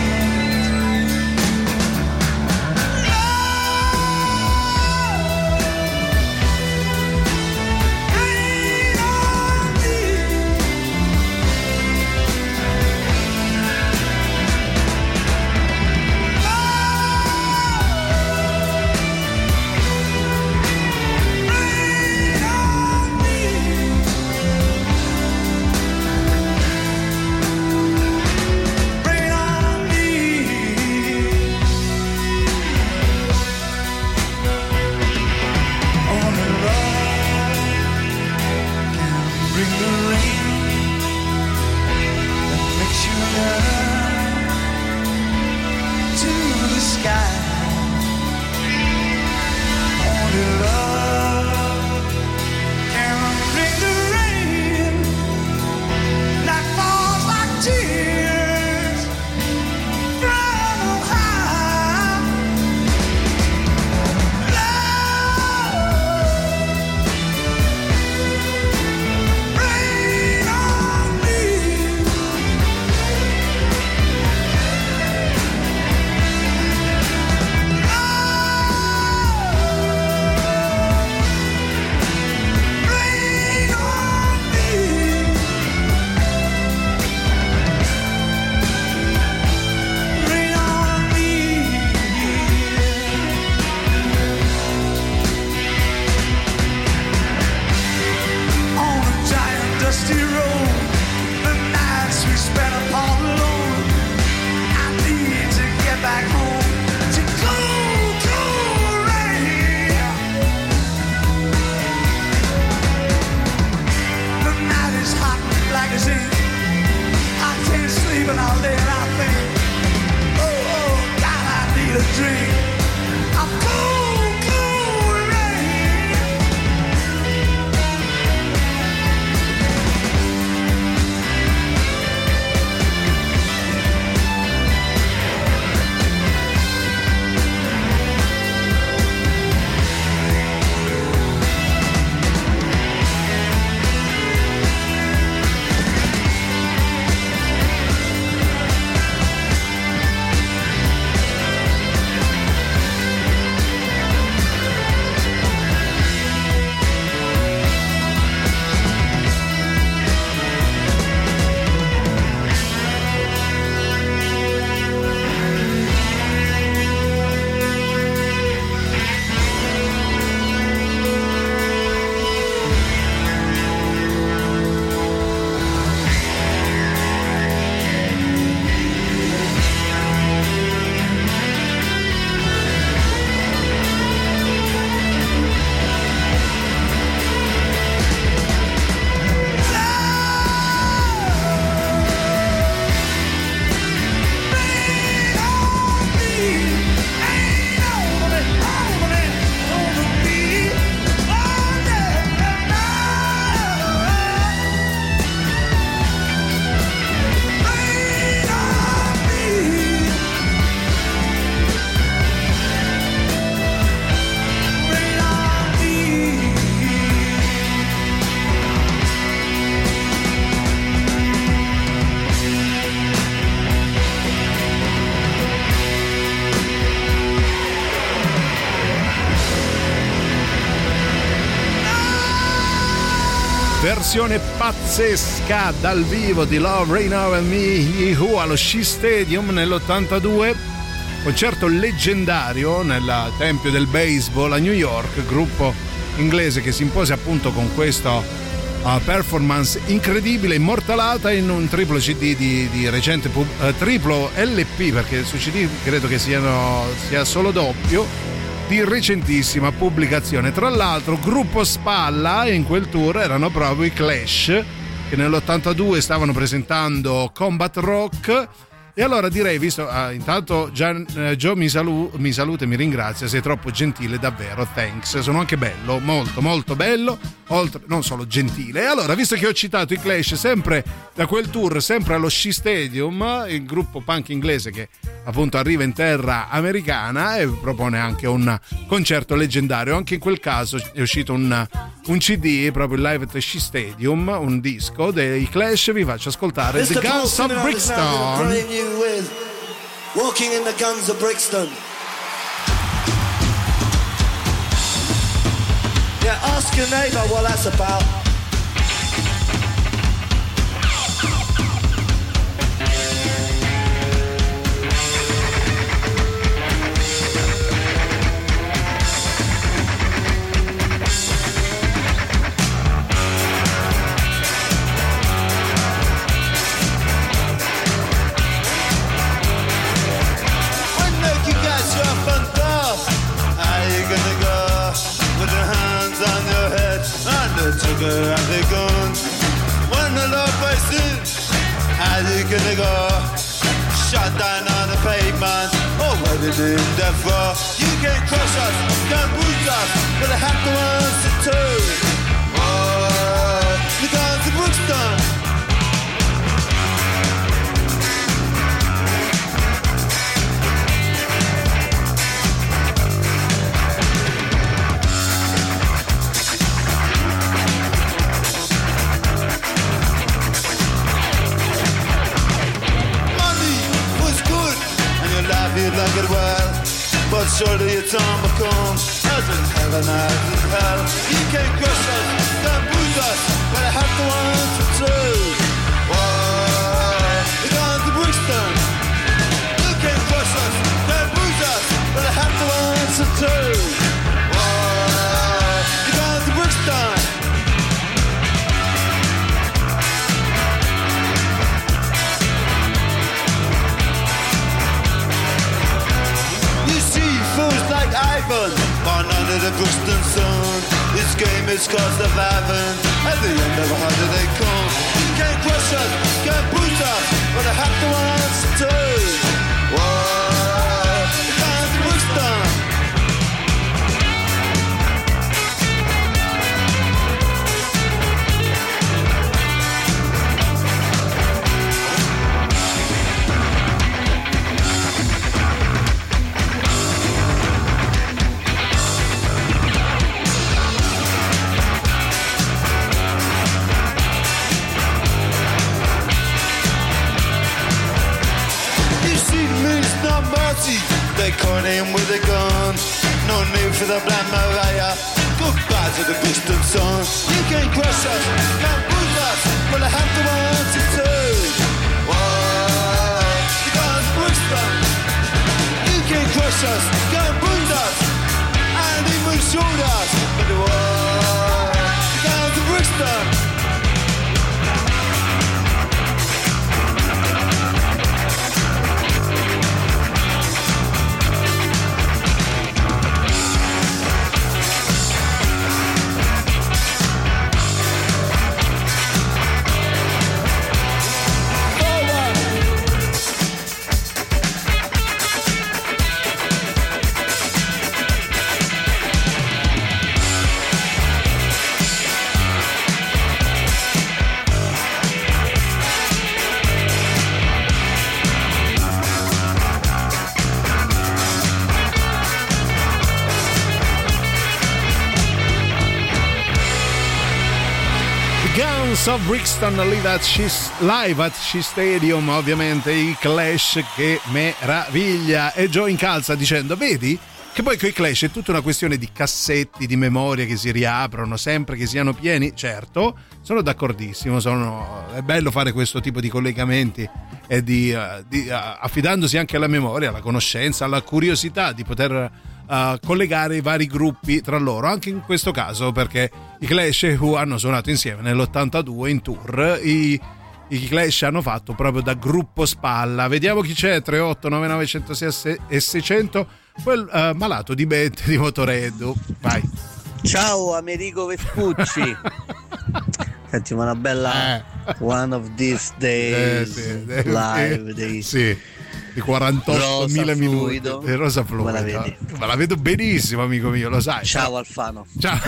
versione pazzesca dal vivo di Love Rain Over Me, gli Who allo Shea Stadium nell'ottantadue, concerto leggendario nel tempio del baseball a New York, gruppo inglese che si impose appunto con questo uh, performance incredibile, immortalata in un triplo C D di, di recente pub- uh, triplo L P, perché su C D credo che siano, sia solo doppio, di recentissima pubblicazione. Tra l'altro gruppo spalla in quel tour erano proprio i Clash, che nell'ottantadue stavano presentando Combat Rock. E allora direi, visto ah, intanto Gian, eh, Joe mi, salu- mi saluta e mi ringrazia, sei troppo gentile, davvero, thanks, sono anche bello, molto molto bello, oltre, non solo gentile. E allora, visto che ho citato i Clash, sempre da quel tour, sempre allo Shea Stadium, il gruppo punk inglese che appunto arriva in terra americana e propone anche un concerto leggendario, anche in quel caso è uscito un, un C D, proprio il Live at the Shea Stadium, un disco dei Clash. Vi faccio ascoltare The Guns of Brixton. With Walking in the Guns of Brixton. Yeah, ask your neighbour what that's about. Sugar and the guns. When the love breaks in, how you gonna go? Shut down on the pavement, or whether in death row. You can crush us, can't bruise us, but I have to answer too. Oh, the Guns of Brixton. Like it well, but surely your time will come. As in heaven, as in hell. You can't crush us, can't bruise us, but I have to answer too. Whoa, the Guns of Brixton. You can't crush us, can't bruise us, but I have to answer too. Whoa, the Guns of Brixton. Fools like Ivan, born under the Brixton sun. This game is cost of heaven. At the end of how do they come? You can't crush us, can't bruise us, but I have to answer too. Whoa, the Guns of Brixton. They caught him with a gun. No need for the Black Maria. Goodbye to the Brixton sun. You can't crush us, can't bruise us, but I have to answer too. Whoa, the Guns of Brixton. You can't crush us, can't bruise us, and even shoot us. But whoa, the Guns of Brixton. of Brixton live at Shea, live at Shea Stadium, ovviamente i Clash, che meraviglia. E Joe incalza dicendo: vedi Che poi coi Clash è tutta una questione di cassetti, di memoria che si riaprono sempre che siano pieni. Certo, sono d'accordissimo, sono, è bello fare questo tipo di collegamenti e di, uh, di uh, affidandosi anche alla memoria, alla conoscenza, alla curiosità di poter uh, collegare i vari gruppi tra loro, anche in questo caso perché i Clash e Who hanno suonato insieme nell'ottantadue in tour. I I Clash hanno fatto proprio da gruppo spalla. Vediamo chi c'è. tre otto nove nove uno zero sei e seicento. Quel uh, malato di mente di Motoreddu. Vai. Ciao Amerigo Vespucci. Senti, una bella eh. One of these days eh, sì, live eh, dei sì, di quarantottomila minuti di Rosa Fluido. Ma la vedi? Ma la vedo benissimo, amico mio, lo sai. Ciao Alfano. Ciao.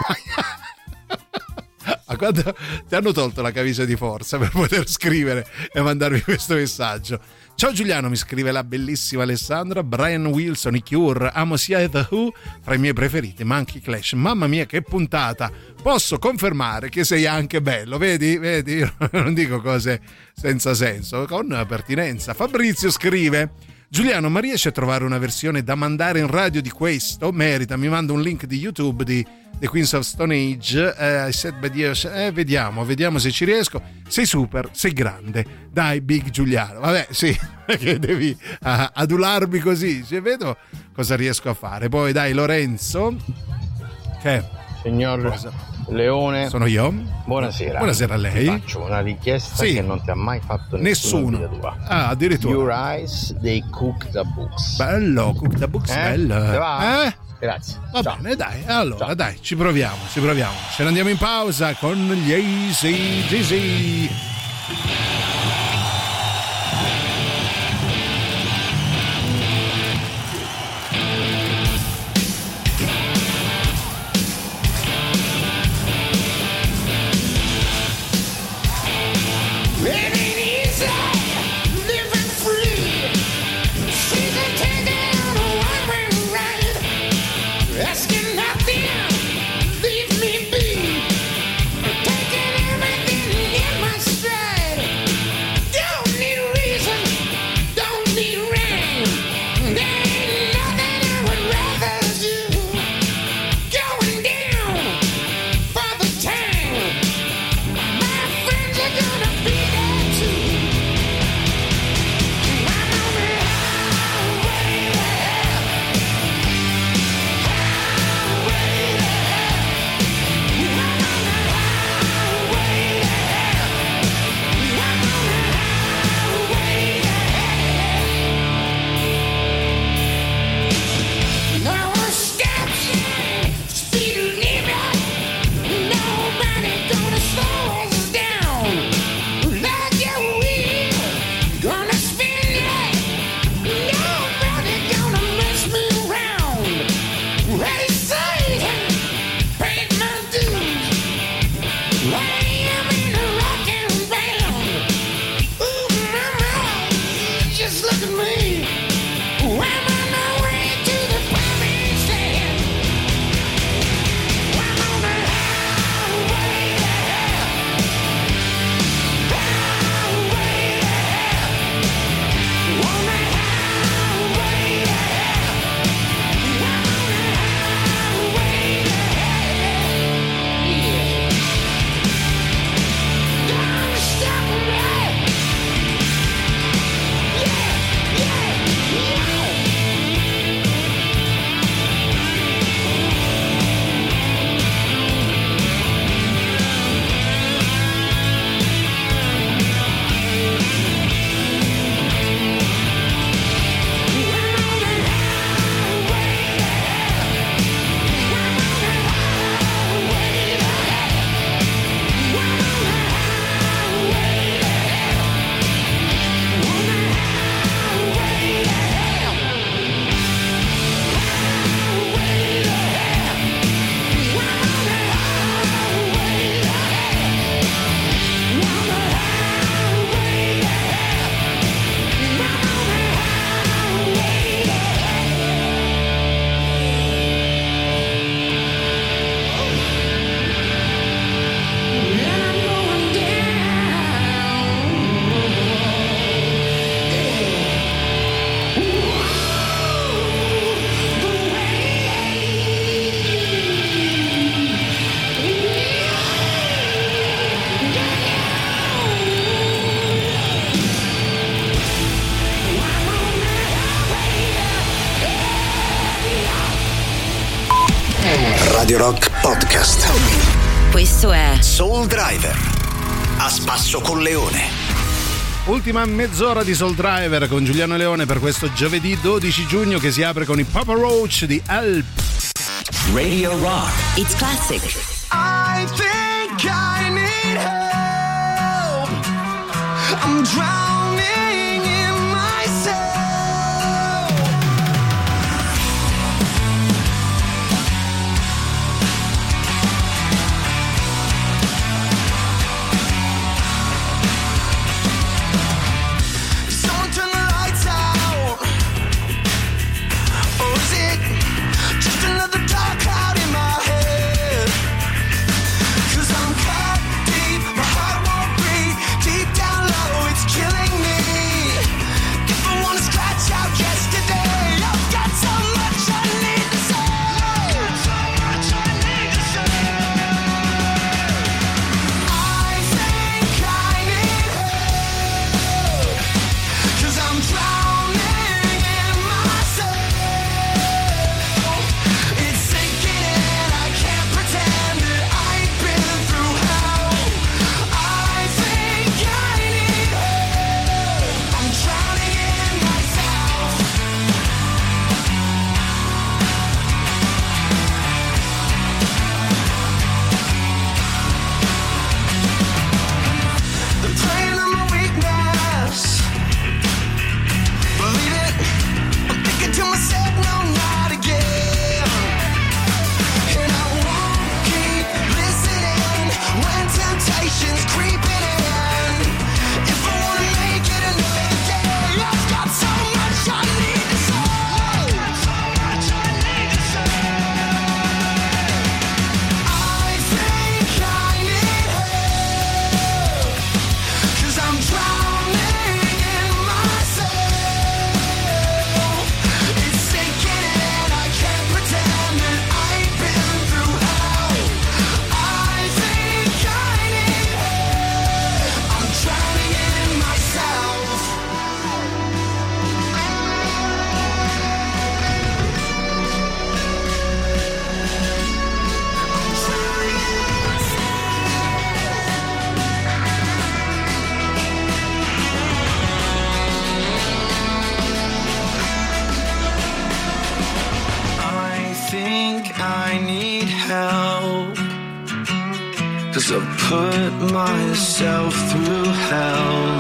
A quando ti hanno tolto la camicia di forza per poter scrivere e mandarmi questo messaggio? Ciao Giuliano, mi scrive la bellissima Alessandra. Brian Wilson, i Cure, amo sia The Who fra i miei preferiti, ma anche i Clash. Mamma mia che puntata, posso confermare che sei anche bello, vedi? Vedi, io non dico cose senza senso, con pertinenza. Fabrizio scrive: Giuliano, ma riesci a trovare una versione da mandare in radio di questo? Merita, mi manda un link di YouTube di The Queens of Stone Age. eh, said by the, eh, vediamo, vediamo se ci riesco. Sei super, sei grande, dai Big Giuliano. Vabbè, sì, che devi uh, adularmi così, cioè, vedo cosa riesco a fare. Poi dai Lorenzo, che signor cosa? Leone, sono io. Buonasera. Buonasera a lei. Ti faccio una richiesta sì. che non ti ha mai fatto nessuno. Nessuno. Tua. Ah, addirittura. Your Eyes dei Cook the Books. Bello, Cook the Books, eh? bello. Te va? Eh? Grazie. Va Ciao. bene, dai. Allora, Ciao. dai, ci proviamo, ci proviamo. Ce ne andiamo in pausa con gli A C D C. Asking nothing, leave me be. Taking everything in my stride. Radio Rock Podcast. Questo è Soul Driver, a spasso con Leone. Ultima mezz'ora di Soul Driver con Giuliano Leone per questo giovedì dodici giugno che si apre con i Papa Roach di Help. Radio Rock. It's classic. I think I need help. I'm drowning in myself. Someone turn the lights out. Or is it just another dark cloud in my head? 'Cause I'm caught deep, my heart won't beat. Deep down low, it's killing me. If I wanna scratch out yesterday, I've got so much I need to say. So much I need to say. I think I need help. 'Cause I'm drowning in myself. It's sinking in, I can't pretend that I ain't been through hell. I think I need help. I'm drowning in myself. They're playing on my weakness. Believe it, I'm thinking to myself, no, not again. And I won't keep listening when temptation's creeping in. If I wanna make it another day, I've got so much I need to say. So much I need to say. I think I need help. 'Cause I'm drowning in myself. It's sinking in, I can't pretend that I ain't been through hell. I think I need help. I'm drowning in myself. I think I need help. 'Cause I put myself through hell.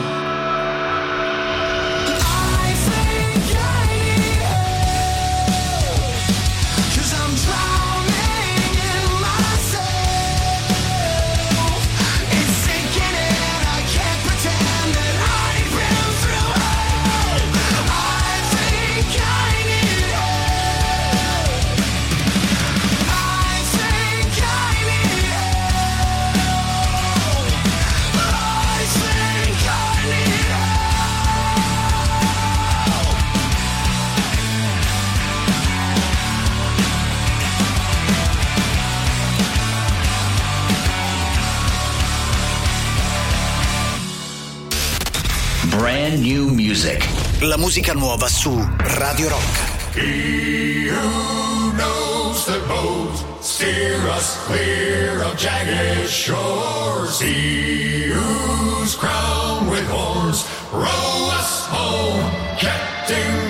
I think I need help. 'Cause I'm drowning in myself. It's sinking in, I can't pretend that I ain't been through hell. I think I need help. I think I need help. I think I need help. Brand new music. La musica nuova su Radio Rock. He who knows the boat, steer us clear of jagged shores. He who's crowned with horns, row us home, Captain.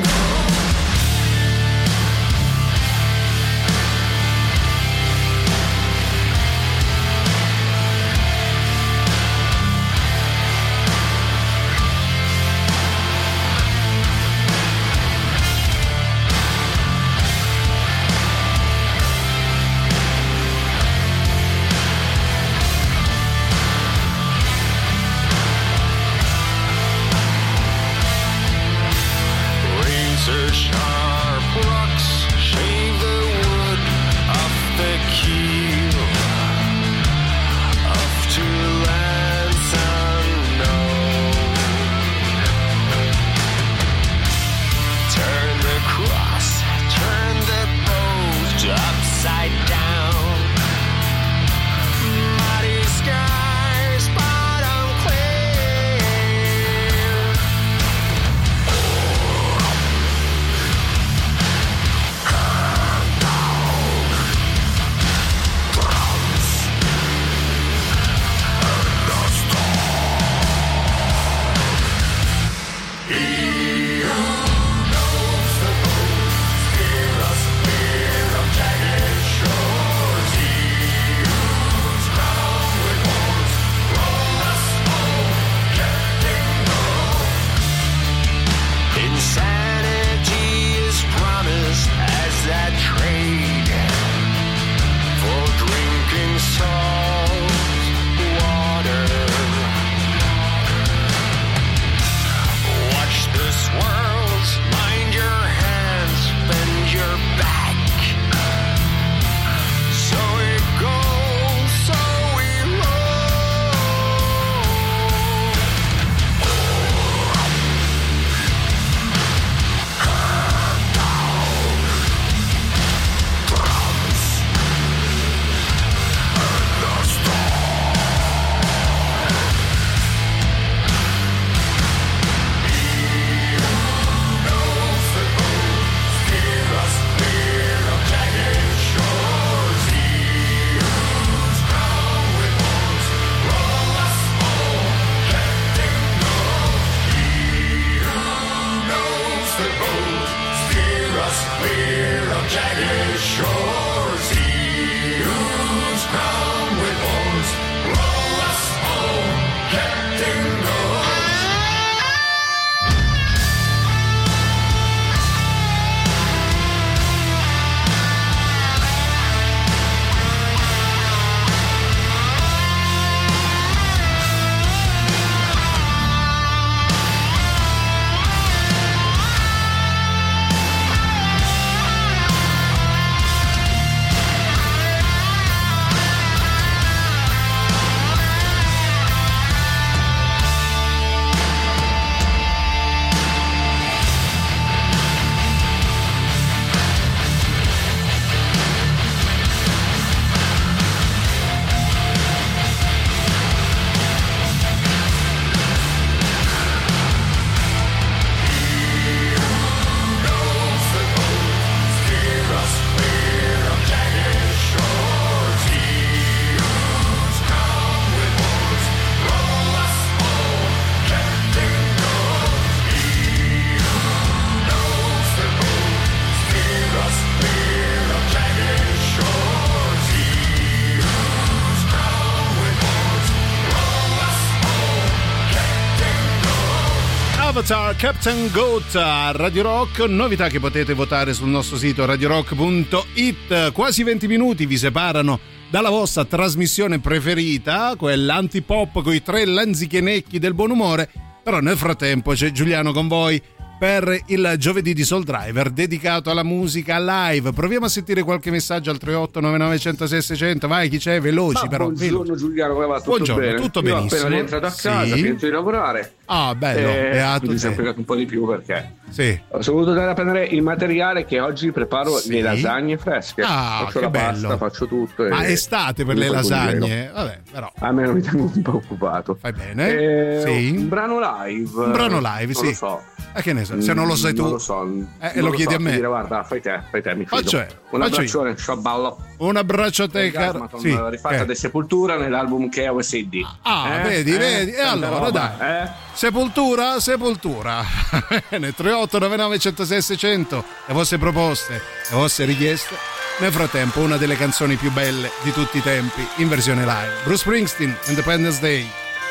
Avatar, Captain Goat a Radio Rock, novità che potete votare sul nostro sito radio rock punto it. Quasi venti minuti vi separano dalla vostra trasmissione preferita, quella antipop con i tre lanzichenecchi del buon umore, però nel frattempo c'è Giuliano con voi per il giovedì di Soul Driver dedicato alla musica live. Proviamo a sentire qualche messaggio al tre otto nove nove zero zero sei sei zero zero. Vai, chi c'è? Veloci. Ma però buongiorno veloci. Giuliano, come va? Tutto Buongiorno, bene? tutto Io benissimo. Ho appena rientrato a casa, Sì. ho finito di lavorare. Ah, bello, e beato quindi te. sono fregato un po' di più perché Sì. sono voluto andare a prendere il materiale che oggi preparo Sì. le lasagne fresche. Ah, faccio che la bello. pasta, faccio tutto. Ma e- estate per mi le fa il lasagne? congelo. Vabbè, però. A me non mi tengo un po' occupato. Fai bene? Eh, Sì. Un brano live. Un brano live, non sì. lo so. Eh, che ne so, se non lo sai tu. Non lo so. Eh, non lo chiedi so, a me. Dire, guarda, fai te, fai te, mi fido. Faccio io, Un faccio abbraccione, ciao ballo. Un abbraccio a te, caro. Gasmaton, Sì. rifatta eh. di Sepultura nell'album che è O S D. Ah, Eh? vedi, Eh? vedi. E Tanta allora, roba, dai. eh? Sepoltura, sepoltura. Bene, tre otto nove nove zero sei sei zero zero. Le vostre proposte, le vostre richieste. Nel frattempo, una delle canzoni più belle di tutti i tempi in versione live. Bruce Springsteen, Independence Day.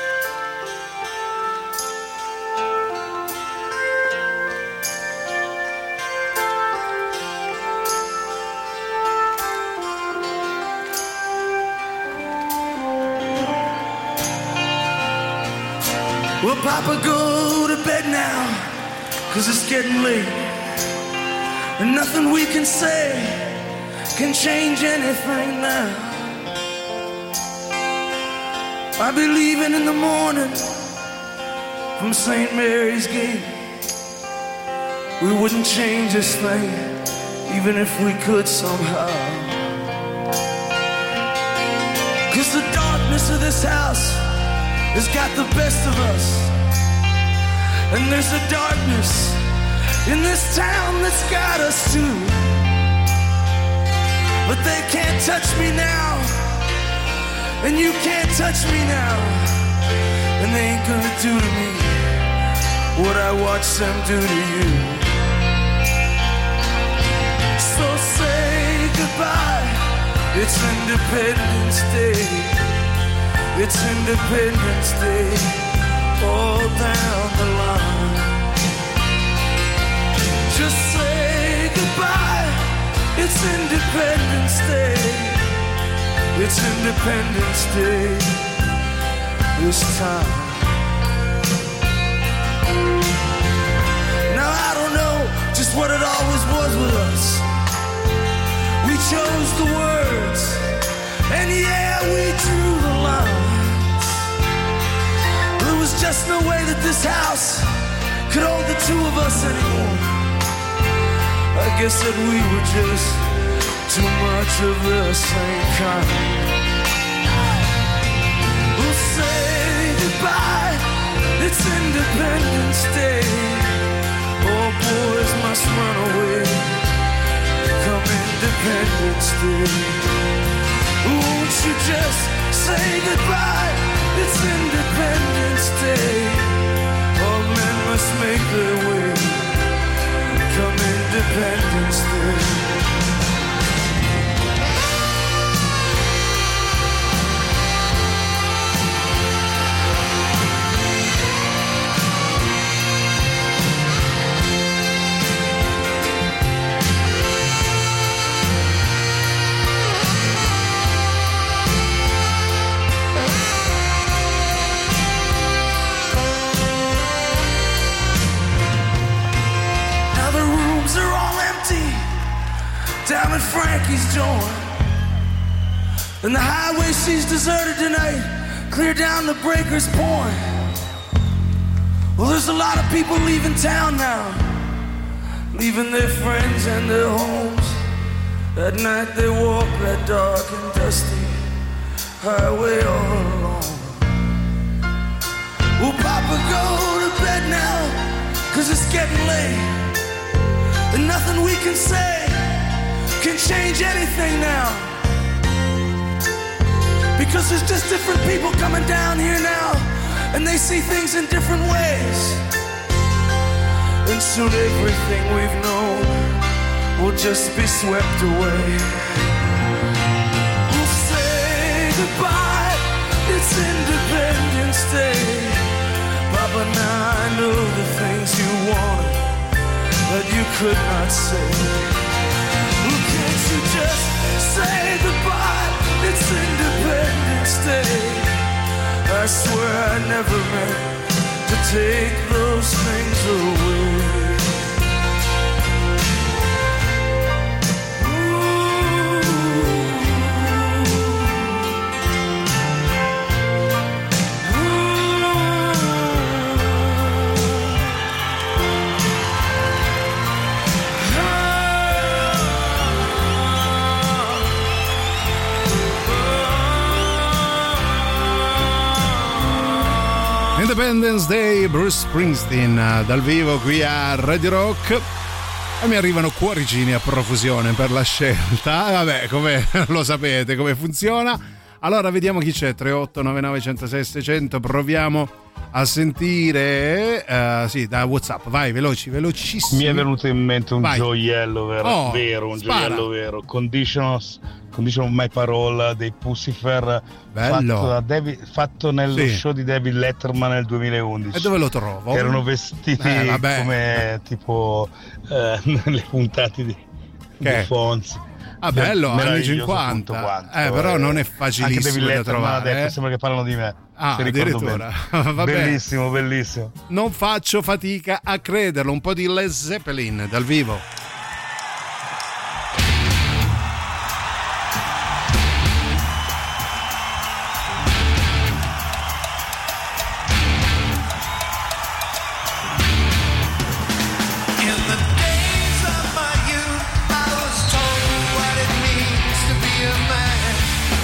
Well, Papa, go to bed now, cause it's getting late. And nothing we can say can change anything now. I'll be leaving in the morning from Saint Mary's Gate. We wouldn't change this thing, even if we could somehow. Cause the darkness of this house has got the best of us. And there's a darkness in this town that's got us too. But they can't touch me now, and you can't touch me now. And they ain't gonna do to me what I watched them do to you. So say goodbye, it's Independence Day. It's Independence Day, all down the line. Just say goodbye, it's Independence Day. It's Independence Day, this time. Now I don't know just what it always was with us. We chose the words, and yeah, we drew the lines. There was just no way that this house could hold the two of us anymore. I guess that we were just too much of the same kind. We'll say goodbye, it's Independence Day. All boys must run away come Independence Day. Won't you just say goodbye? It's Independence Day. All men must make their way. Come Independence Day. Down at Frankie's joint, and the highway seems deserted tonight, clear down to Breaker's Point. Well, there's a lot of people leaving town now, leaving their friends and their homes. At night they walk that dark and dusty highway all alone. Well, Papa, go to bed now, cause it's getting late, and nothing we can say can change anything now. Because there's just different people coming down here now, and they see things in different ways. And soon everything we've known will just be swept away. We'll say goodbye, it's Independence Day. Papa, now I know the thing could not say. Well, can't you just say goodbye? It's Independence Day. I swear I never meant to take those things away. Independence Day, Bruce Springsteen dal vivo qui a Radio Rock. E mi arrivano cuoricini a profusione per la scelta. Vabbè, come lo sapete come funziona. Allora vediamo chi c'è. tre otto nove nove uno zero sei sei zero zero. Proviamo a sentire uh, sì, da WhatsApp. Vai, veloci, velocissimi. Mi è venuto in mente un Vai. gioiello vero, Oh, vero un spara. gioiello vero. Conditions Condition of My Parole dei Pussifer, Bello. fatto, da David, fatto nello Sì. show di David Letterman nel duemilaundici. E dove lo trovo? Che erano vestiti Eh, vabbè. come tipo eh, nelle puntate di, Che? di Fonzi. Ah, bello, anni Meraviglioso cinquanta. tutto quanto, Eh, però non è Anche facilissimo David da Letterman ha trovare. detto, eh. sembra che parlano di me. Ah, se ricordo addirittura. bene. Vabbè. Bellissimo, bellissimo. Non faccio fatica a crederlo. Un po' di Led Zeppelin dal vivo. In the days of my youth, I was told what it means to be a man.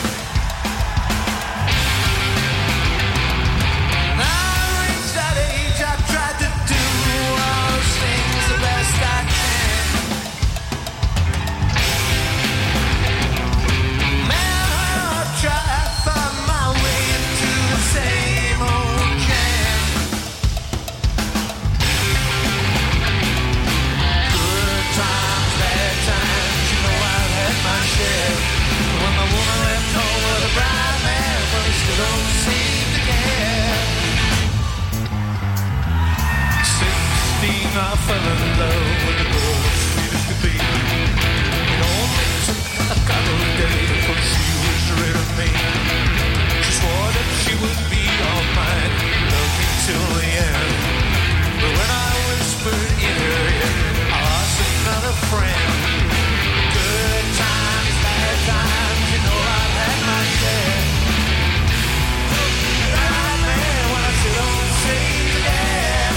Now I reached that age, I tried to do all those things the best I can. Man, I tried to find my way into the same old jam. Good times, bad times, you know I've had my share. When the woman left home with a bride man, but he still don't seem to care. Sixteen, I fell in love with a girl as sweet as could be. It only took a couple of days before she was rid of me. She swore that she would be all mine, love me till the end. But when I whispered in her ear, I lost another friend. Good times, bad times, you know I've had my share. Right man, when I sit on stage again.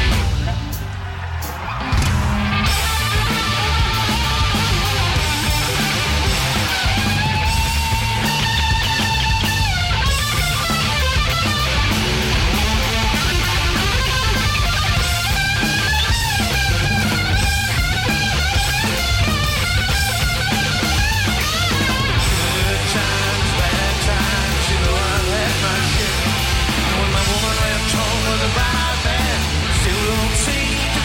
Good times, bad times, you know I've had my share. When my woman left home with a bride man, still don't seem to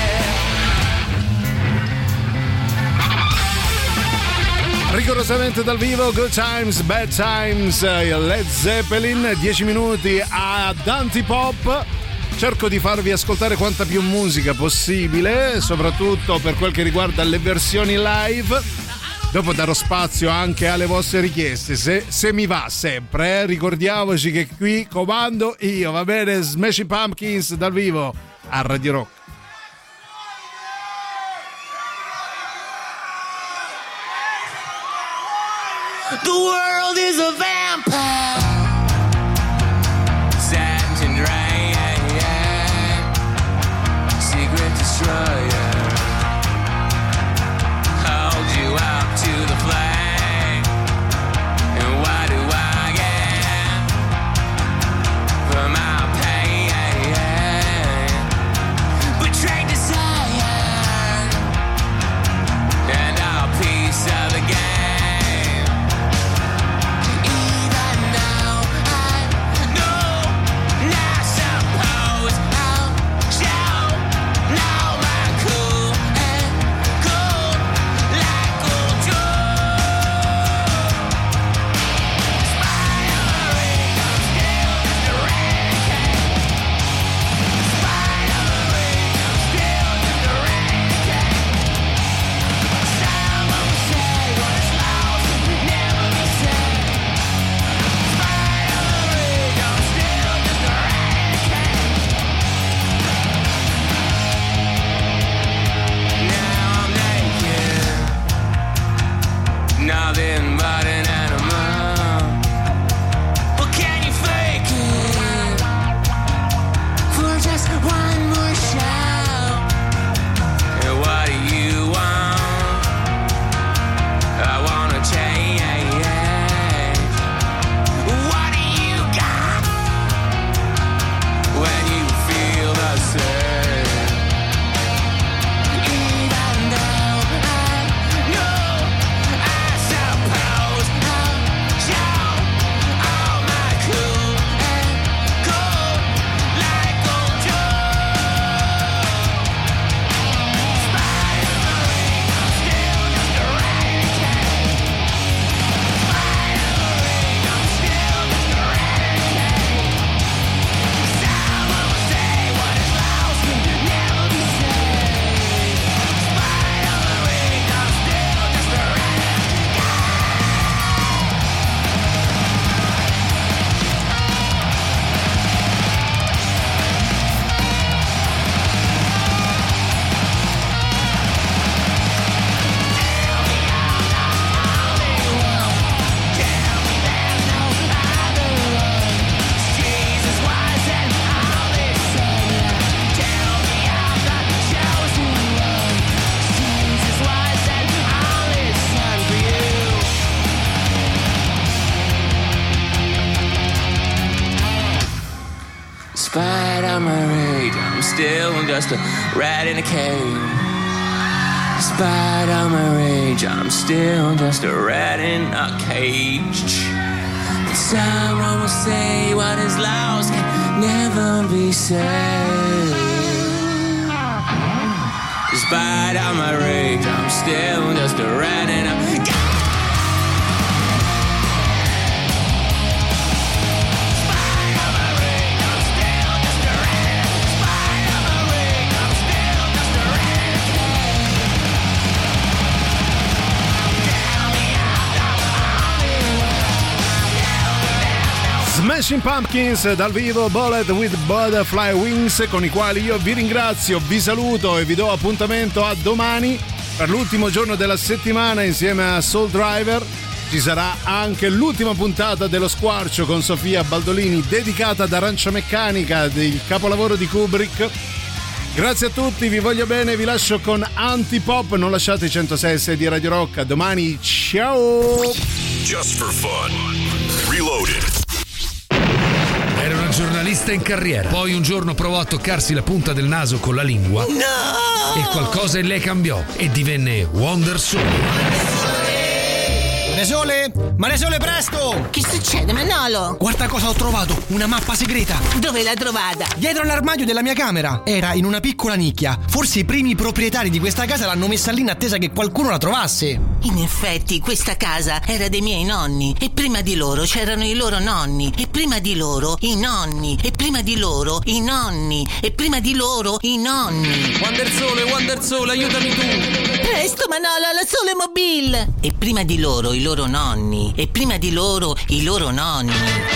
care. Rigorosamente dal vivo, Good Times, Bad Times, Led Zeppelin, dieci minuti ad Antipop. Cerco di farvi ascoltare quanta più musica possibile, soprattutto per quel che riguarda le versioni live. Dopo darò spazio anche alle vostre richieste, se, se mi va sempre, eh? Ricordiamoci che qui comando io, va bene? Smashing Pumpkins dal vivo a Radio Rock. The world is a vampire. Satin rain, secret destroyer. Hold you up to the flame. And what do I get for my pain? Betrayed desire and our piece of the game. spite of my rage, I'm still just a rat in a cage. In spite of my rage, I'm still just a rat in a cage. But someone will say what is lost can never be saved. In spite of my rage, I'm still just a rat in a cage. Smashing Pumpkins dal vivo, Bullet with Butterfly Wings, con i quali io vi ringrazio, vi saluto e vi do appuntamento a domani per l'ultimo giorno della settimana insieme a Soul Driver. Ci sarà anche l'ultima puntata dello Squarcio con Sofia Baldolini dedicata ad Arancia Meccanica, del capolavoro di Kubrick. Grazie a tutti, vi voglio bene, vi lascio con Antipop, non lasciate i centosei e sei di Radio Rock. A domani, ciao! Just for fun. Reloaded. Era una giornalista in carriera. Poi un giorno provò a toccarsi la punta del naso con la lingua. No! E qualcosa in lei cambiò e divenne Wonder Soul. Maresole! Maresole, presto! Che succede, Manolo? Guarda cosa ho trovato, una mappa segreta. Dove l'hai trovata? Dietro all'armadio della mia camera. Era in una piccola nicchia. Forse i primi proprietari di questa casa l'hanno messa lì in attesa che qualcuno la trovasse. In effetti, questa casa era dei miei nonni. E prima di loro c'erano i loro nonni. E prima di loro i nonni. E prima di loro i nonni. E prima di loro i nonni. Wonder Sole, Wonder Sole, aiutami tu! Presto, Manolo, la Sole Mobile! E prima di loro i loro nonni. E prima di loro i loro nonni.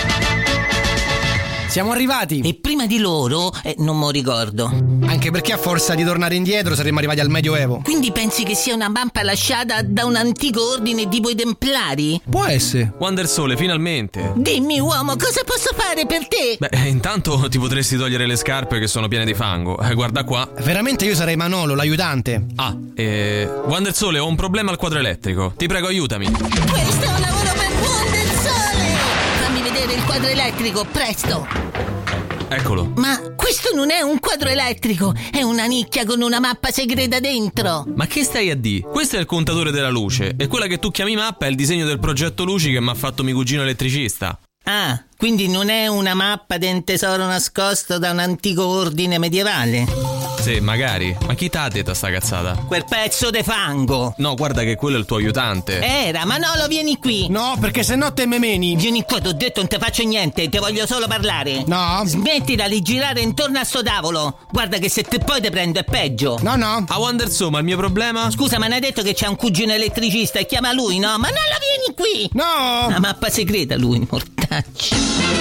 Siamo arrivati. E prima di loro eh, non me lo ricordo. Anche perché a forza di tornare indietro saremmo arrivati al Medioevo. Quindi pensi che sia una mappa lasciata da un antico ordine tipo i Templari? Può essere. Wonder Sole, finalmente. Dimmi, uomo, cosa posso fare per te? Beh, intanto ti potresti togliere le scarpe che sono piene di fango. Eh, guarda qua. Veramente io sarei Manolo, l'aiutante. Ah, eh... Wonder Sole, ho un problema al quadro elettrico. Ti prego, aiutami. Questo è un lavoro per Wonder Sole! Fammi vedere il quadro elettrico, presto! Eccolo. Ma questo non è un quadro elettrico, è una nicchia con una mappa segreta dentro. Ma che stai a di? Questo è il contatore della luce e quella che tu chiami mappa è il disegno del progetto luci che mi ha fatto mio cugino elettricista. Ah, quindi non è una mappa di un tesoro nascosto da un antico ordine medievale? Sì, magari. Ma chi t'ha detto sta cazzata? Quel pezzo de fango. No, guarda che quello è il tuo aiutante. Era, Manolo, vieni qui. No, perché se no te me meni. Vieni qua, t'ho detto, non te faccio niente, te voglio solo parlare. No. Smettila di girare intorno a sto tavolo. Guarda che se te poi te prendo è peggio. No, no. A Wonder Soma, il mio problema? Scusa, ma ne hai detto che c'è un cugino elettricista e chiama lui, no? Manolo, vieni qui. No. La mappa segreta lui, mortacci.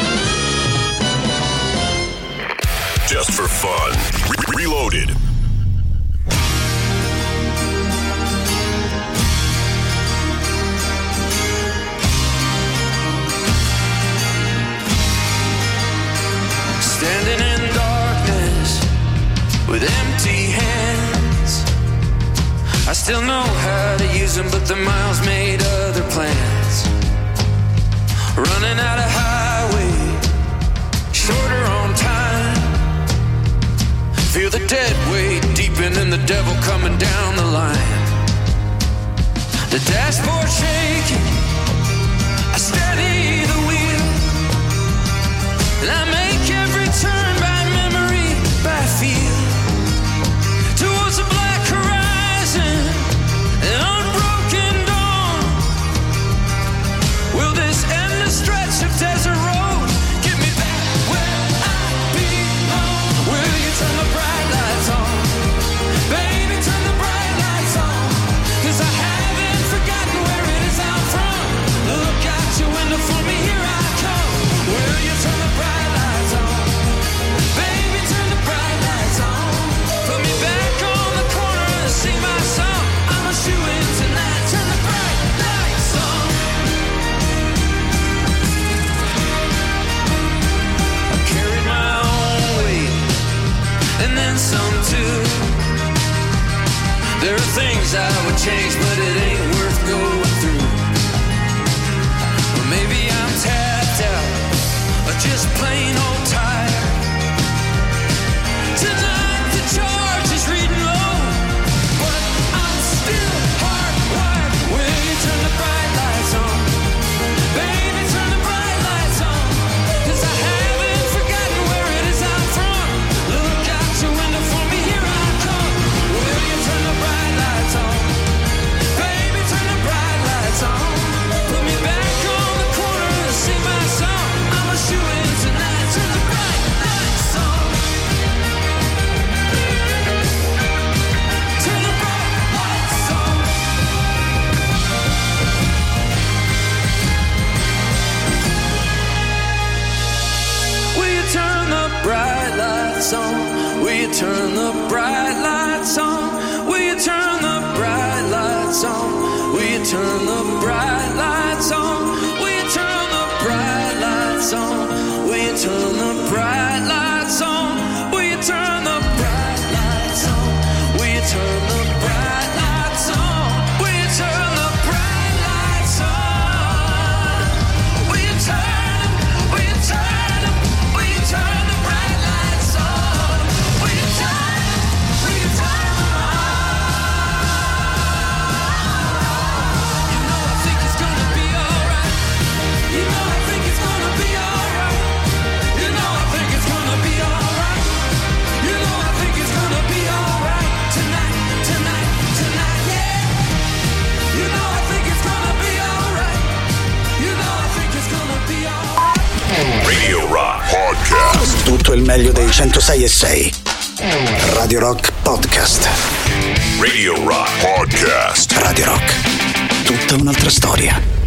Just for fun. Re- reloaded. Standing in darkness with empty hands. I still know how to use them, but the miles made other plans. Running out of highway, shorter on time. Feel the dead weight deepen and the devil coming down the line. The dashboard shaking, I steady the wheel, and I make every turn by memory, by feel, towards a black horizon, an unbroken dawn. Will this endless stretch of desert road get me back where I belong? Will you turn the bright lights on? Baby, turn the bright lights on, 'cause I haven't forgotten where it is I'm from. Look out your window for me, here I come. Will you turn the bright lights on? Baby, turn the bright lights on. Put me back on the corner and sing my song. I'm a shoe-in tonight. Turn the bright lights on. I carried my own weight and then some too. There are things I would change, but it ain't worth going through. Or maybe I'm tapped out, or just plain old tired. lights on? Will you turn the bright lights on? Will you turn the bright lights on? Will you turn the bright lights on? Will you turn the bright lights on? Will you turn the bright lights on? Will you turn the bright lights on? Will you turn the bright lights on? Will you turn the bright lights on? Will you turn them? Will you turn them? Will you turn the bright lights on? Will you turn them? Will you turn them on? You know I think it's gonna be alright. You know I think it's gonna be alright. You know I think it's gonna be alright. You know I think it's gonna be alright tonight, tonight, tonight, yeah. You know I think it's gonna be alright. You know I think it's gonna be alright. Radio Rock Podcast. Tutto il meglio dei centosei e sei. Radio Rock Podcast. Radio Rock Podcast. Radio Rock. Tutta un'altra storia.